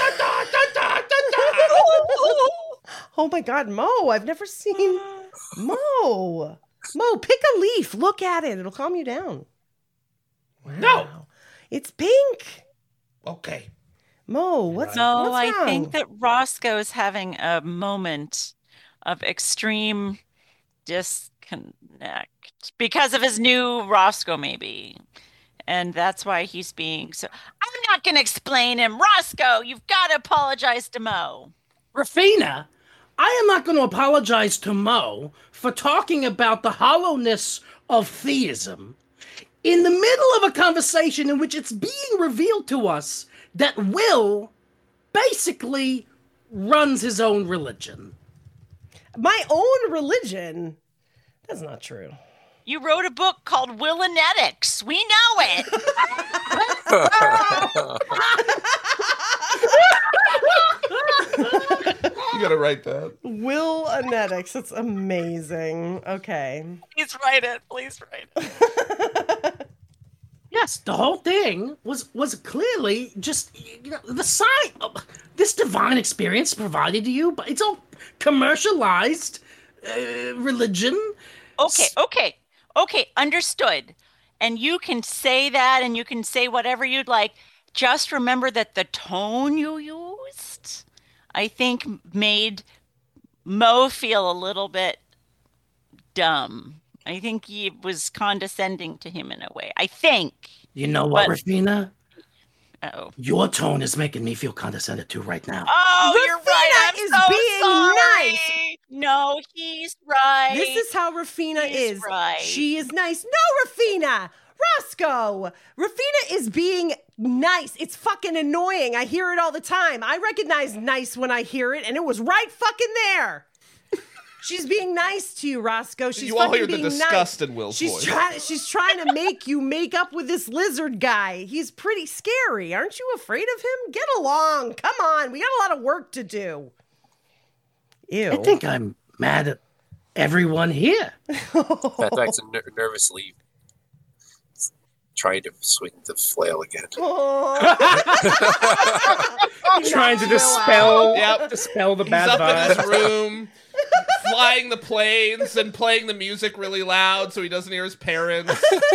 Oh my God, Mo! I've never seen Mo. Mo, pick a leaf. Look at it. It'll calm you down. No. It's pink. Okay. Mo, what's No, I wrong? think that Roscoe is having a moment of extreme disconnect because of his new Roscoe, maybe. And that's why he's being so. I'm not going to explain him. Roscoe, you've got to apologize to Mo. Rafina, I am not going to apologize to Mo for talking about the hollowness of theism in the middle of a conversation in which it's being revealed to us that Will basically runs his own religion. My own religion? That's not true. You wrote a book called Willinetics. We know it. You gotta write that. Will Anetics. That's amazing. Okay. Please write it. Please write it. Yes, the whole thing was clearly just the sign of this divine experience provided to you, but it's all commercialized religion. Okay, understood. And you can say that and you can say whatever you'd like. Just remember that the tone you used, I think, made Mo feel a little bit dumb. I think he was condescending to him in a way. I think. You know what, But- Rafina? Oh. Your tone is making me feel condescended to right now. Oh, you're right. I'm is so being sorry. nice. No, he's right. This is how Rafina He's is. right. She is nice. No, Rafina! Roscoe! Rafina is being nice. It's fucking annoying. I hear it all the time. I recognize nice when I hear it, and it was right fucking there. She's being nice to you, Roscoe. She's You all fucking hear the being disgust nice. in Will's she's voice. She's trying to make you make up with this lizard guy. He's pretty scary. Aren't you afraid of him? Get along. Come on. We got a lot of work to do. Ew. I think I'm mad at everyone here. Fatback's nervously trying to swing the flail again. Trying to dispel Yep. dispel the He's bad up vibe. in his room, flying the planes and playing the music really loud so he doesn't hear his parents.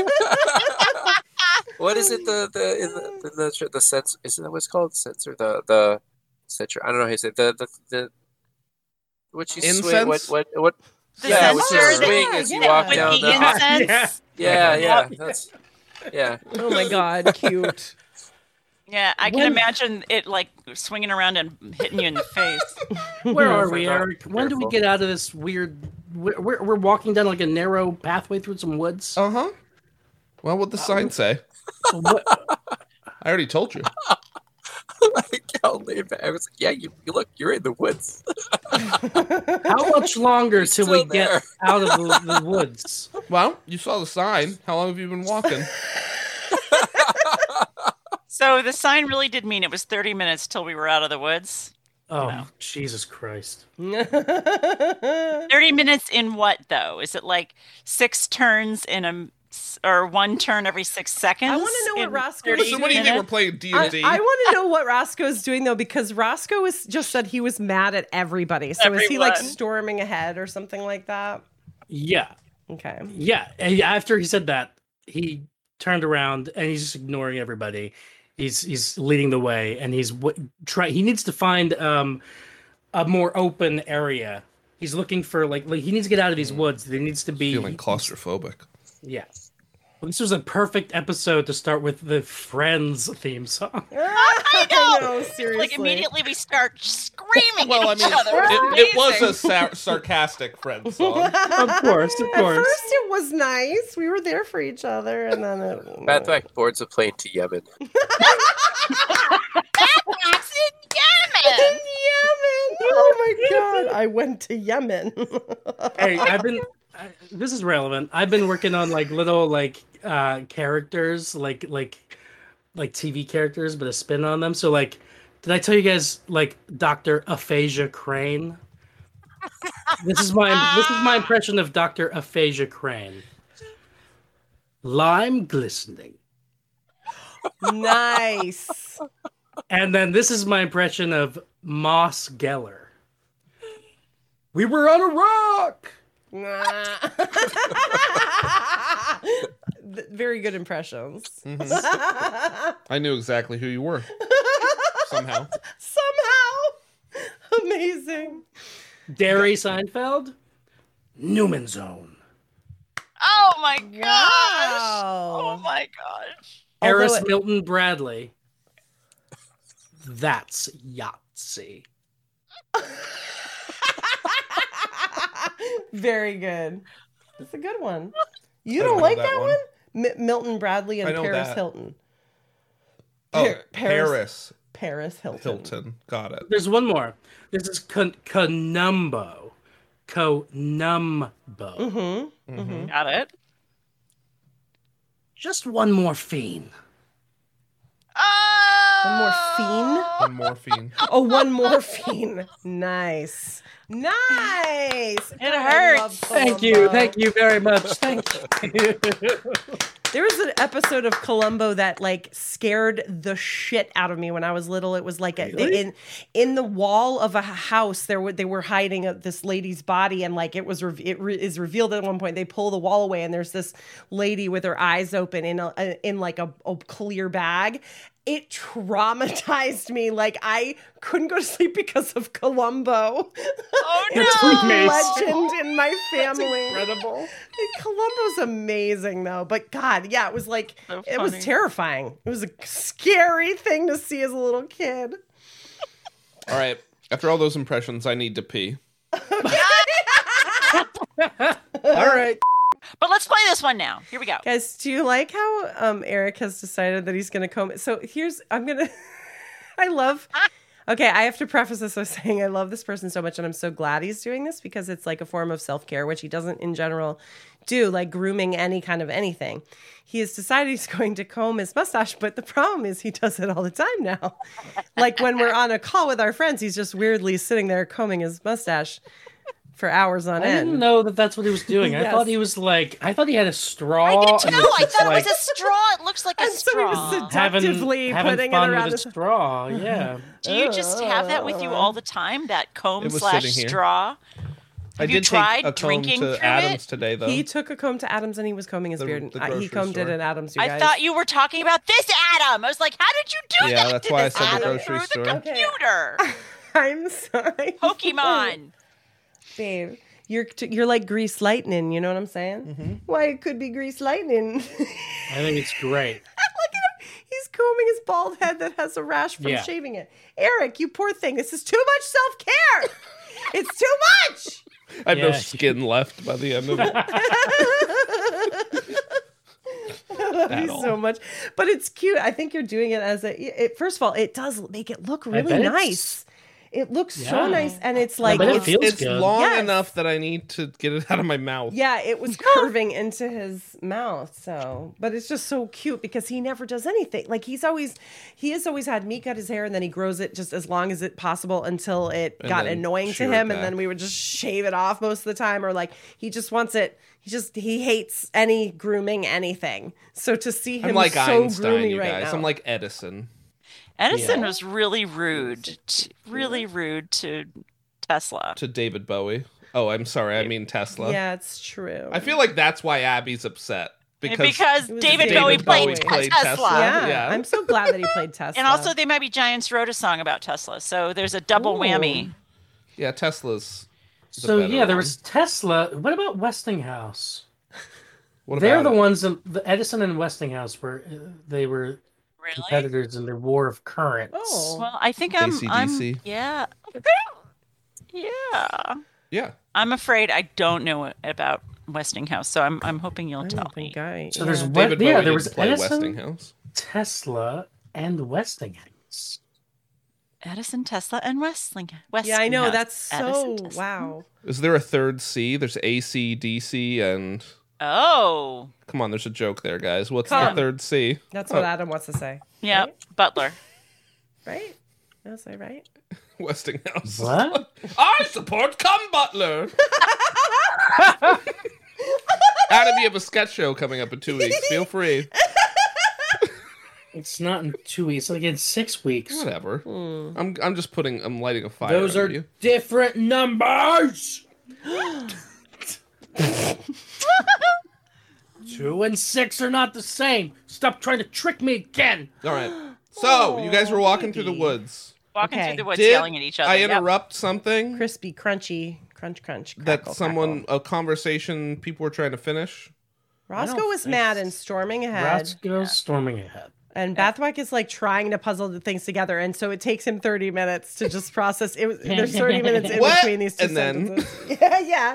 What is it? The sensor? Isn't that what it's called? Sensor? The sensor? I don't know how you say it. The what you swing? Incense? What? The Yeah, what sensor you that- swing as you yeah. walk with down the the. incense. Yeah. That's yeah. Oh my God, cute. Yeah, I can When- imagine it like swinging around and hitting you in the face. Where are we, Careful. Eric? When do we get out of this weird? We're walking down like a narrow pathway through some woods. Uh-huh. Well, what'd the sign say? What- I already told you. Like how laid back. I was like, yeah, you look, you're in the woods. How much longer till we still get there. out of the woods? Well, you saw the sign. How long have you been walking? So the sign really did mean it was 30 minutes till we were out of the woods. Oh, Jesus Christ. 30 minutes in what though? Is it like 6 turns in or 1 turn every 6 seconds? I want to know what in Roscoe 30 is Listen, what do you think? We're minutes? playing D&D? I want to know what Roscoe's doing though, because Roscoe just said he was mad at everybody. So is he like Everyone. storming ahead or something like that? Yeah. Okay. Yeah. And after he said that, he turned around and he's just ignoring everybody. He's leading the way, and he needs to find a more open area. He's looking for like he needs to get out of these woods. There needs to be Feeling claustrophobic. Yeah. Well, this was a perfect episode to start with the Friends theme song. I know. Seriously. Like immediately we start screaming Well, I at mean, each other. it was a Amazing. sarcastic friend song. Of course. At first it was nice. We were there for each other, and then it... Fatback boards a plane to Yemen. That's in Yemen. Yemen! Oh my God! I went to Yemen. Hey, this is relevant. I've been working on like little characters, like TV characters, but a spin on them. So like, did I tell you guys like Dr. Aphasia Crane? This is my impression of Dr. Aphasia Crane. Lime glistening. Nice. And then this is my impression of Moss Geller. We were on a rock. Very good impressions. I knew exactly who you were. Somehow. Amazing. Derry Seinfeld. Newman Zone. Oh my gosh. Wow. Oh my gosh. Harris Although it- Milton Bradley. That's Yahtzee. Very good. That's a good one. You I don't know like that that one. one? Milton Bradley I and know Paris that. Hilton. Oh, Paris Paris Hilton. Hilton. Got it. There's one more. This is Conumbo. Conumbo. Mm-hmm. Got it. Just one morphine. One more fiend. One morphine. Oh, one morphine. Nice. Nice. It hurts. Thank you very much. Thank you. There was an episode of Columbo that like scared the shit out of me when I was little. It was like in the wall of a house. They were hiding this lady's body, and like it is revealed at one point. They pull the wall away, and there's this lady with her eyes open in like a clear bag, it traumatized me. Like, I couldn't go to sleep because of Columbo. Oh It's no! a legend in my family. Incredible. Columbo's amazing, though. But God, yeah, it was like, So it was funny. terrifying. It was a scary thing to see as a little kid. All right. After all those impressions, I need to pee. All right. But let's play this one now. Here we go. Guys, do you like how Eric has decided that he's going to comb? So okay, I have to preface this by saying I love this person so much, and I'm so glad he's doing this because it's like a form of self-care, which he doesn't in general do, like grooming any kind of anything. He has decided he's going to comb his mustache, but the problem is he does it all the time now. Like when we're on a call with our friends, he's just weirdly sitting there combing his mustache for hours on I end. didn't know that that's what he was doing. Yes. I thought he was like, I thought he had a straw. I did and too. I just, thought like, it was a straw. It looks like a And so he was straw. seductively having putting it fun around with his... a straw. Yeah. Do you just have that with you all the time? That comb It was slash sitting here. straw? I Have you did tried take a comb drinking to through Adams it? today, though. He took a comb to Adams and he was combing his The- beard. the He grocery combed it store. at Adams, you I guys. thought you were talking about this Adam. I was like, how did you do Yeah, that? that's to why I this said the Adam grocery through store. the Okay. computer? I'm sorry. Pokemon. Babe, you're like grease lightning, you know what I'm saying? Mm-hmm. Why, it could be grease lightning. I think it's great. Look at him. He's combing his bald head that has a rash from Yeah. shaving it. Eric, you poor thing. This is too much self-care. It's too much. I have no Yeah. skin left by the end of it. Love you so much. But it's cute. I think you're doing it as first of all, it does make it look really bet it's- nice. It looks so Yeah. nice, and it's like but it it's, feels It's good. long Yes. enough that I need to get it out of my mouth. yeah, it was curving into his mouth. So, but it's just so cute because he never does anything. Like he has always had me cut his hair, and then he grows it just as long as it possible until it And got then annoying to shear it him, and then back. we would just shave it off most of the time, or like he just wants it. He hates any grooming anything. So to see him I'm like so Einstein, groomy you right guys. now, I'm like Edison. Edison was really rude. Really rude to Tesla. To David Bowie. Oh, I'm sorry. I mean Tesla. yeah, it's true. I feel like that's why Abby's upset. Because It was David David Bowie Bowie played played Tesla. Tesla. yeah, Yeah. I'm so glad that he played Tesla. And also, They Might Be Giants wrote a song about Tesla. So there's a double whammy. yeah, Tesla's the So better yeah, there one. was Tesla. What about Westinghouse? What They're about the it? ones. The Edison and Westinghouse were Really? competitors in their war of currents. Oh. Well, I think I'm AC/DC. yeah. Yeah. Yeah. I'm afraid I don't know about Westinghouse, so I'm hoping you'll I tell don't me. think I. So there's David Bowie yeah, there didn't was play Edison, Westinghouse. Tesla, and Westinghouse. Edison, Tesla, and Westinghouse. Yeah, I know. That's so Edison, Tesla. wow. Is there a third C? There's AC, DC, and Oh, come on, there's a joke there, guys. What's Come. the third C? That's what Adam wants to say. yeah, Right? Butler. Right? That's right. Westinghouse. What? I support Cum Butler. Adam, you have a sketch show coming up in 2 weeks. Feel free. It's not in 2 weeks. Like in 6 weeks. Whatever. I'm just putting. I'm lighting a fire. Those under are you. different numbers. 2 and 6 are not the same. Stop trying to trick me again. All right. So you guys were walking through the woods. Walking Okay. through the woods, Did yelling at each other. I Yep. interrupt something Crispy, crunchy, crunch, crunch. that Crackle, someone crackle. a conversation people were trying to finish? Roscoe don't was think mad so. and storming ahead. Roscoe's storming ahead. And Bathwack is like trying to puzzle the things together, and so it takes him 30 minutes to just process. There's 30 minutes in What? between these two And then- sentences. Yeah.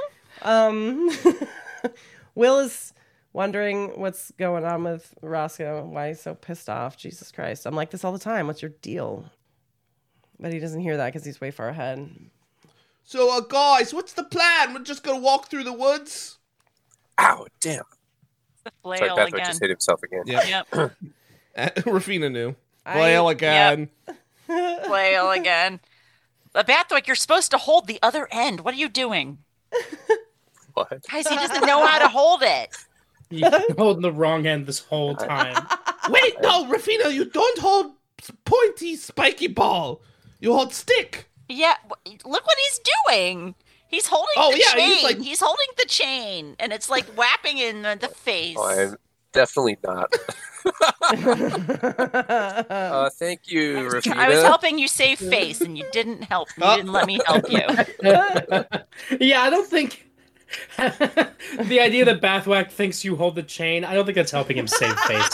Will is wondering what's going on with Roscoe. Why he's so pissed off. Jesus Christ! I'm like this all the time. What's your deal? But he doesn't hear that because he's way far ahead. So, guys, what's the plan? We're just gonna walk through the woods. Ow, damn. The Sorry, flail Bathwick again. just hit himself again. Yeah. Yep. Rafina knew. Flail again. Flail again. Bathwick, you're supposed to hold the other end. What are you doing? What? Guys, he doesn't know how to hold it. You've been holding the wrong end this whole time. Wait, no, Rafina, you don't hold pointy, spiky ball. You hold stick. Yeah, look what he's doing. He's holding Oh, the yeah, chain. he's like- He's holding the chain, and it's like whapping in the face. Oh, Definitely not. Thank you, Rafina. I was helping you save face, and you didn't help. You didn't let me help you. Yeah, I don't think the idea that Bathwack thinks you hold the chain, I don't think that's helping him save face.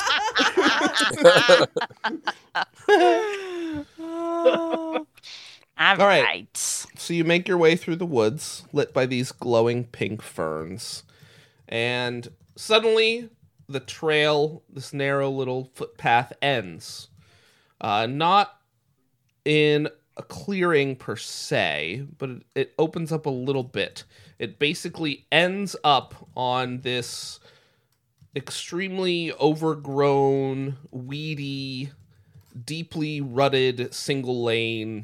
All right. right. So you make your way through the woods, lit by these glowing pink ferns. And suddenly, the trail, this narrow little footpath, ends. Not in a clearing per se, but it opens up a little bit. It basically ends up on this extremely overgrown, weedy, deeply rutted, single-lane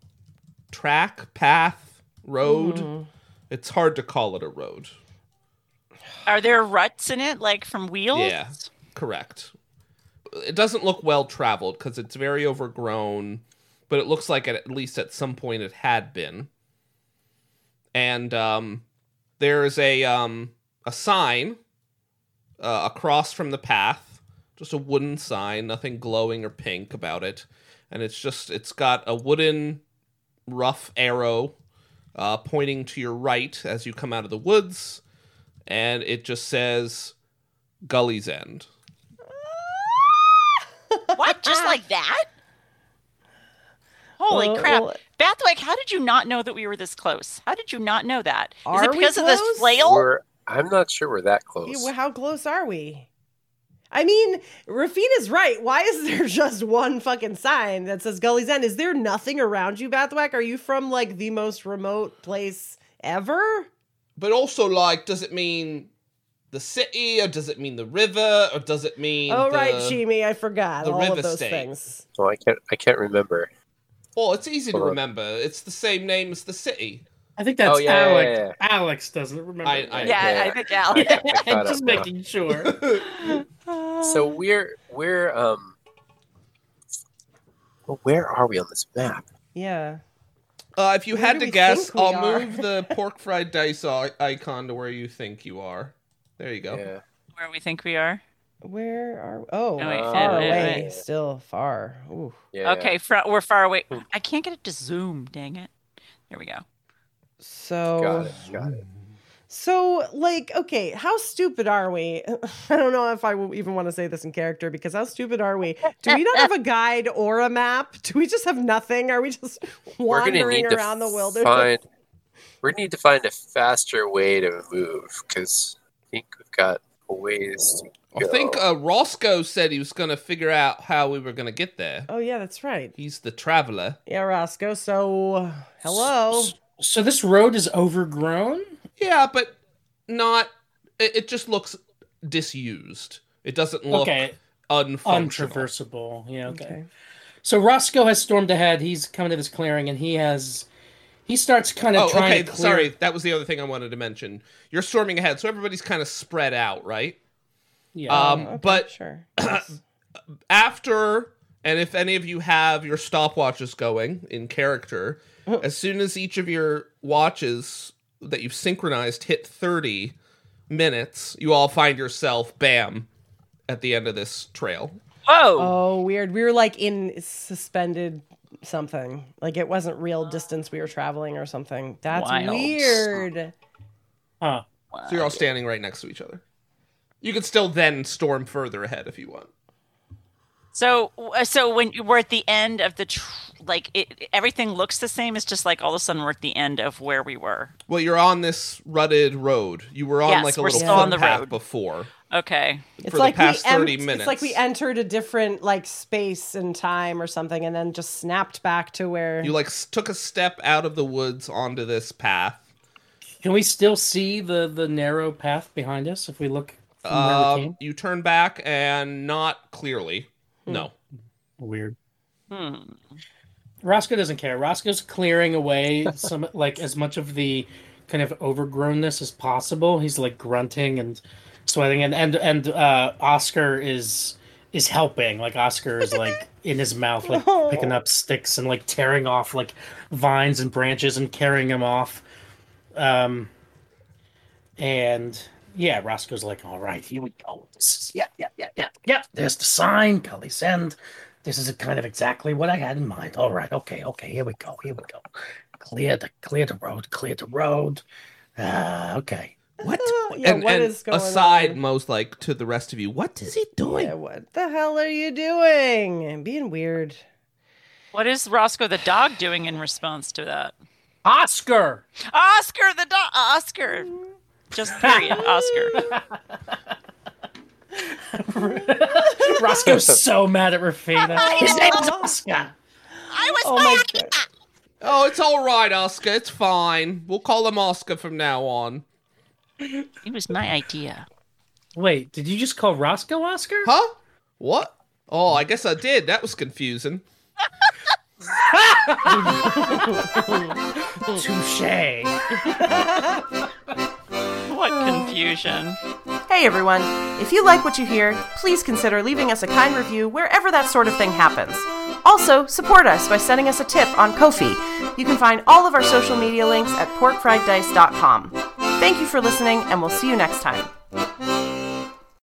path, road. It's hard to call it a road. Are there ruts in it, like from wheels? Yeah, correct. It doesn't look well traveled because it's very overgrown, but it looks like at least at some point it had been. And there's a sign across from the path, just a wooden sign, nothing glowing or pink about it, and it's got a wooden rough arrow pointing to your right as you come out of the woods, and it just says Gully's End. What? Just like that? Holy crap. Bathwick, how did you not know that we were this close? How did you not know that? Is it because of this flail? I'm not sure we're that close. Yeah, how close are we? I mean, Rafina's right. Why is there just one fucking sign that says Gully's End? Is there nothing around you, Bathwack? Are you from, like, the most remote place ever? But also, like, does it mean the city, or does it mean the river, or does it mean right, Shimi, I forgot the all river of those state. things. Oh, I can't remember. Oh, it's easy to remember. It's the same name as the city. I think that's Alex. Yeah. Alex doesn't remember. I think Alex. I'm just making sure. So we're where are we on this map? Yeah. If you Where had do to we guess, think we I'll are? move the pork fried dice icon to where you think you are. There you go. Yeah. Where we think we are? Where are we? Oh, wait, far wait, away. wait. Still far. Ooh. Yeah. Okay, we're far away. I can't get it to zoom, dang it. There we go. So, Got it. So, like, okay, how stupid are we? I don't know if I even want to say this in character, because how stupid are we? Do we not have a guide or a map? Do we just have nothing? Are we just wandering around the wilderness? We're going to need to find a faster way to move, because I think we've got a ways to go. I think Roscoe said he was going to figure out how we were going to get there. Oh, yeah, that's right. He's the traveler. Yeah, Roscoe. So, hello. So this road is overgrown? Yeah, but not... It just looks disused. It doesn't look unfunctional. Untraversable. Yeah, okay. So Roscoe has stormed ahead. He's coming to this clearing, and he starts kind of trying to clear... Sorry, that was the other thing I wanted to mention. You're storming ahead, so everybody's kind of spread out, right? Yeah. But sure. After, and if any of you have your stopwatches going in character, as soon as each of your watches that you've synchronized hit 30 minutes, you all find yourself, bam, at the end of this trail. Whoa! Oh, weird. We were like in suspended something. Like it wasn't real distance we were traveling or something. That's Wild. weird. Huh. So you're all standing right next to each other. You could still then storm further ahead if you want. So when we're at the end of the everything looks the same. It's just like all of a sudden we're at the end of where we were. Well, you're on this rutted road. You were on Yes, like a we're little still on the footpath road. before. Okay. For the past 30 minutes. It's like we entered a different like space and time or something, and then just snapped back to where You like took a step out of the woods onto this path. Can we still see the narrow path behind us if we look from where we came? You turn back and not clearly. No. Weird. Roscoe doesn't care. Roscoe's clearing away some like as much of the kind of overgrownness as possible. He's like grunting and sweating, and Oscar is helping. Like Oscar is like in his mouth, like picking up sticks and like tearing off like vines and branches and carrying them off. And Yeah, Roscoe's like, all right, here we go. This is, yeah. There's the sign, Gully's End. This is kind of exactly what I had in mind. All right, okay, here we go. Clear the road. Okay. What? Yeah, what is going aside, on? most like to the rest of you, what is he doing? Yeah, what the hell are you doing? Being weird. What is Roscoe the dog doing in response to that? Oscar! Oscar the dog! Oscar! Just period. Oscar. Roscoe's so mad at Rafina. His name is Oscar. I was Oh my god. Oh, it's all right, Oscar. It's fine. We'll call him Oscar from now on. It was my idea. Wait, did you just call Roscoe Oscar? Huh? What? Oh, I guess I did. That was confusing. Touche. What confusion. Hey everyone, if you like what you hear, please consider leaving us a kind review wherever that sort of thing happens. Also, support us by sending us a tip on Ko-fi. You can find all of our social media links at porkfrieddice.com. Thank you for listening, and we'll see you next time.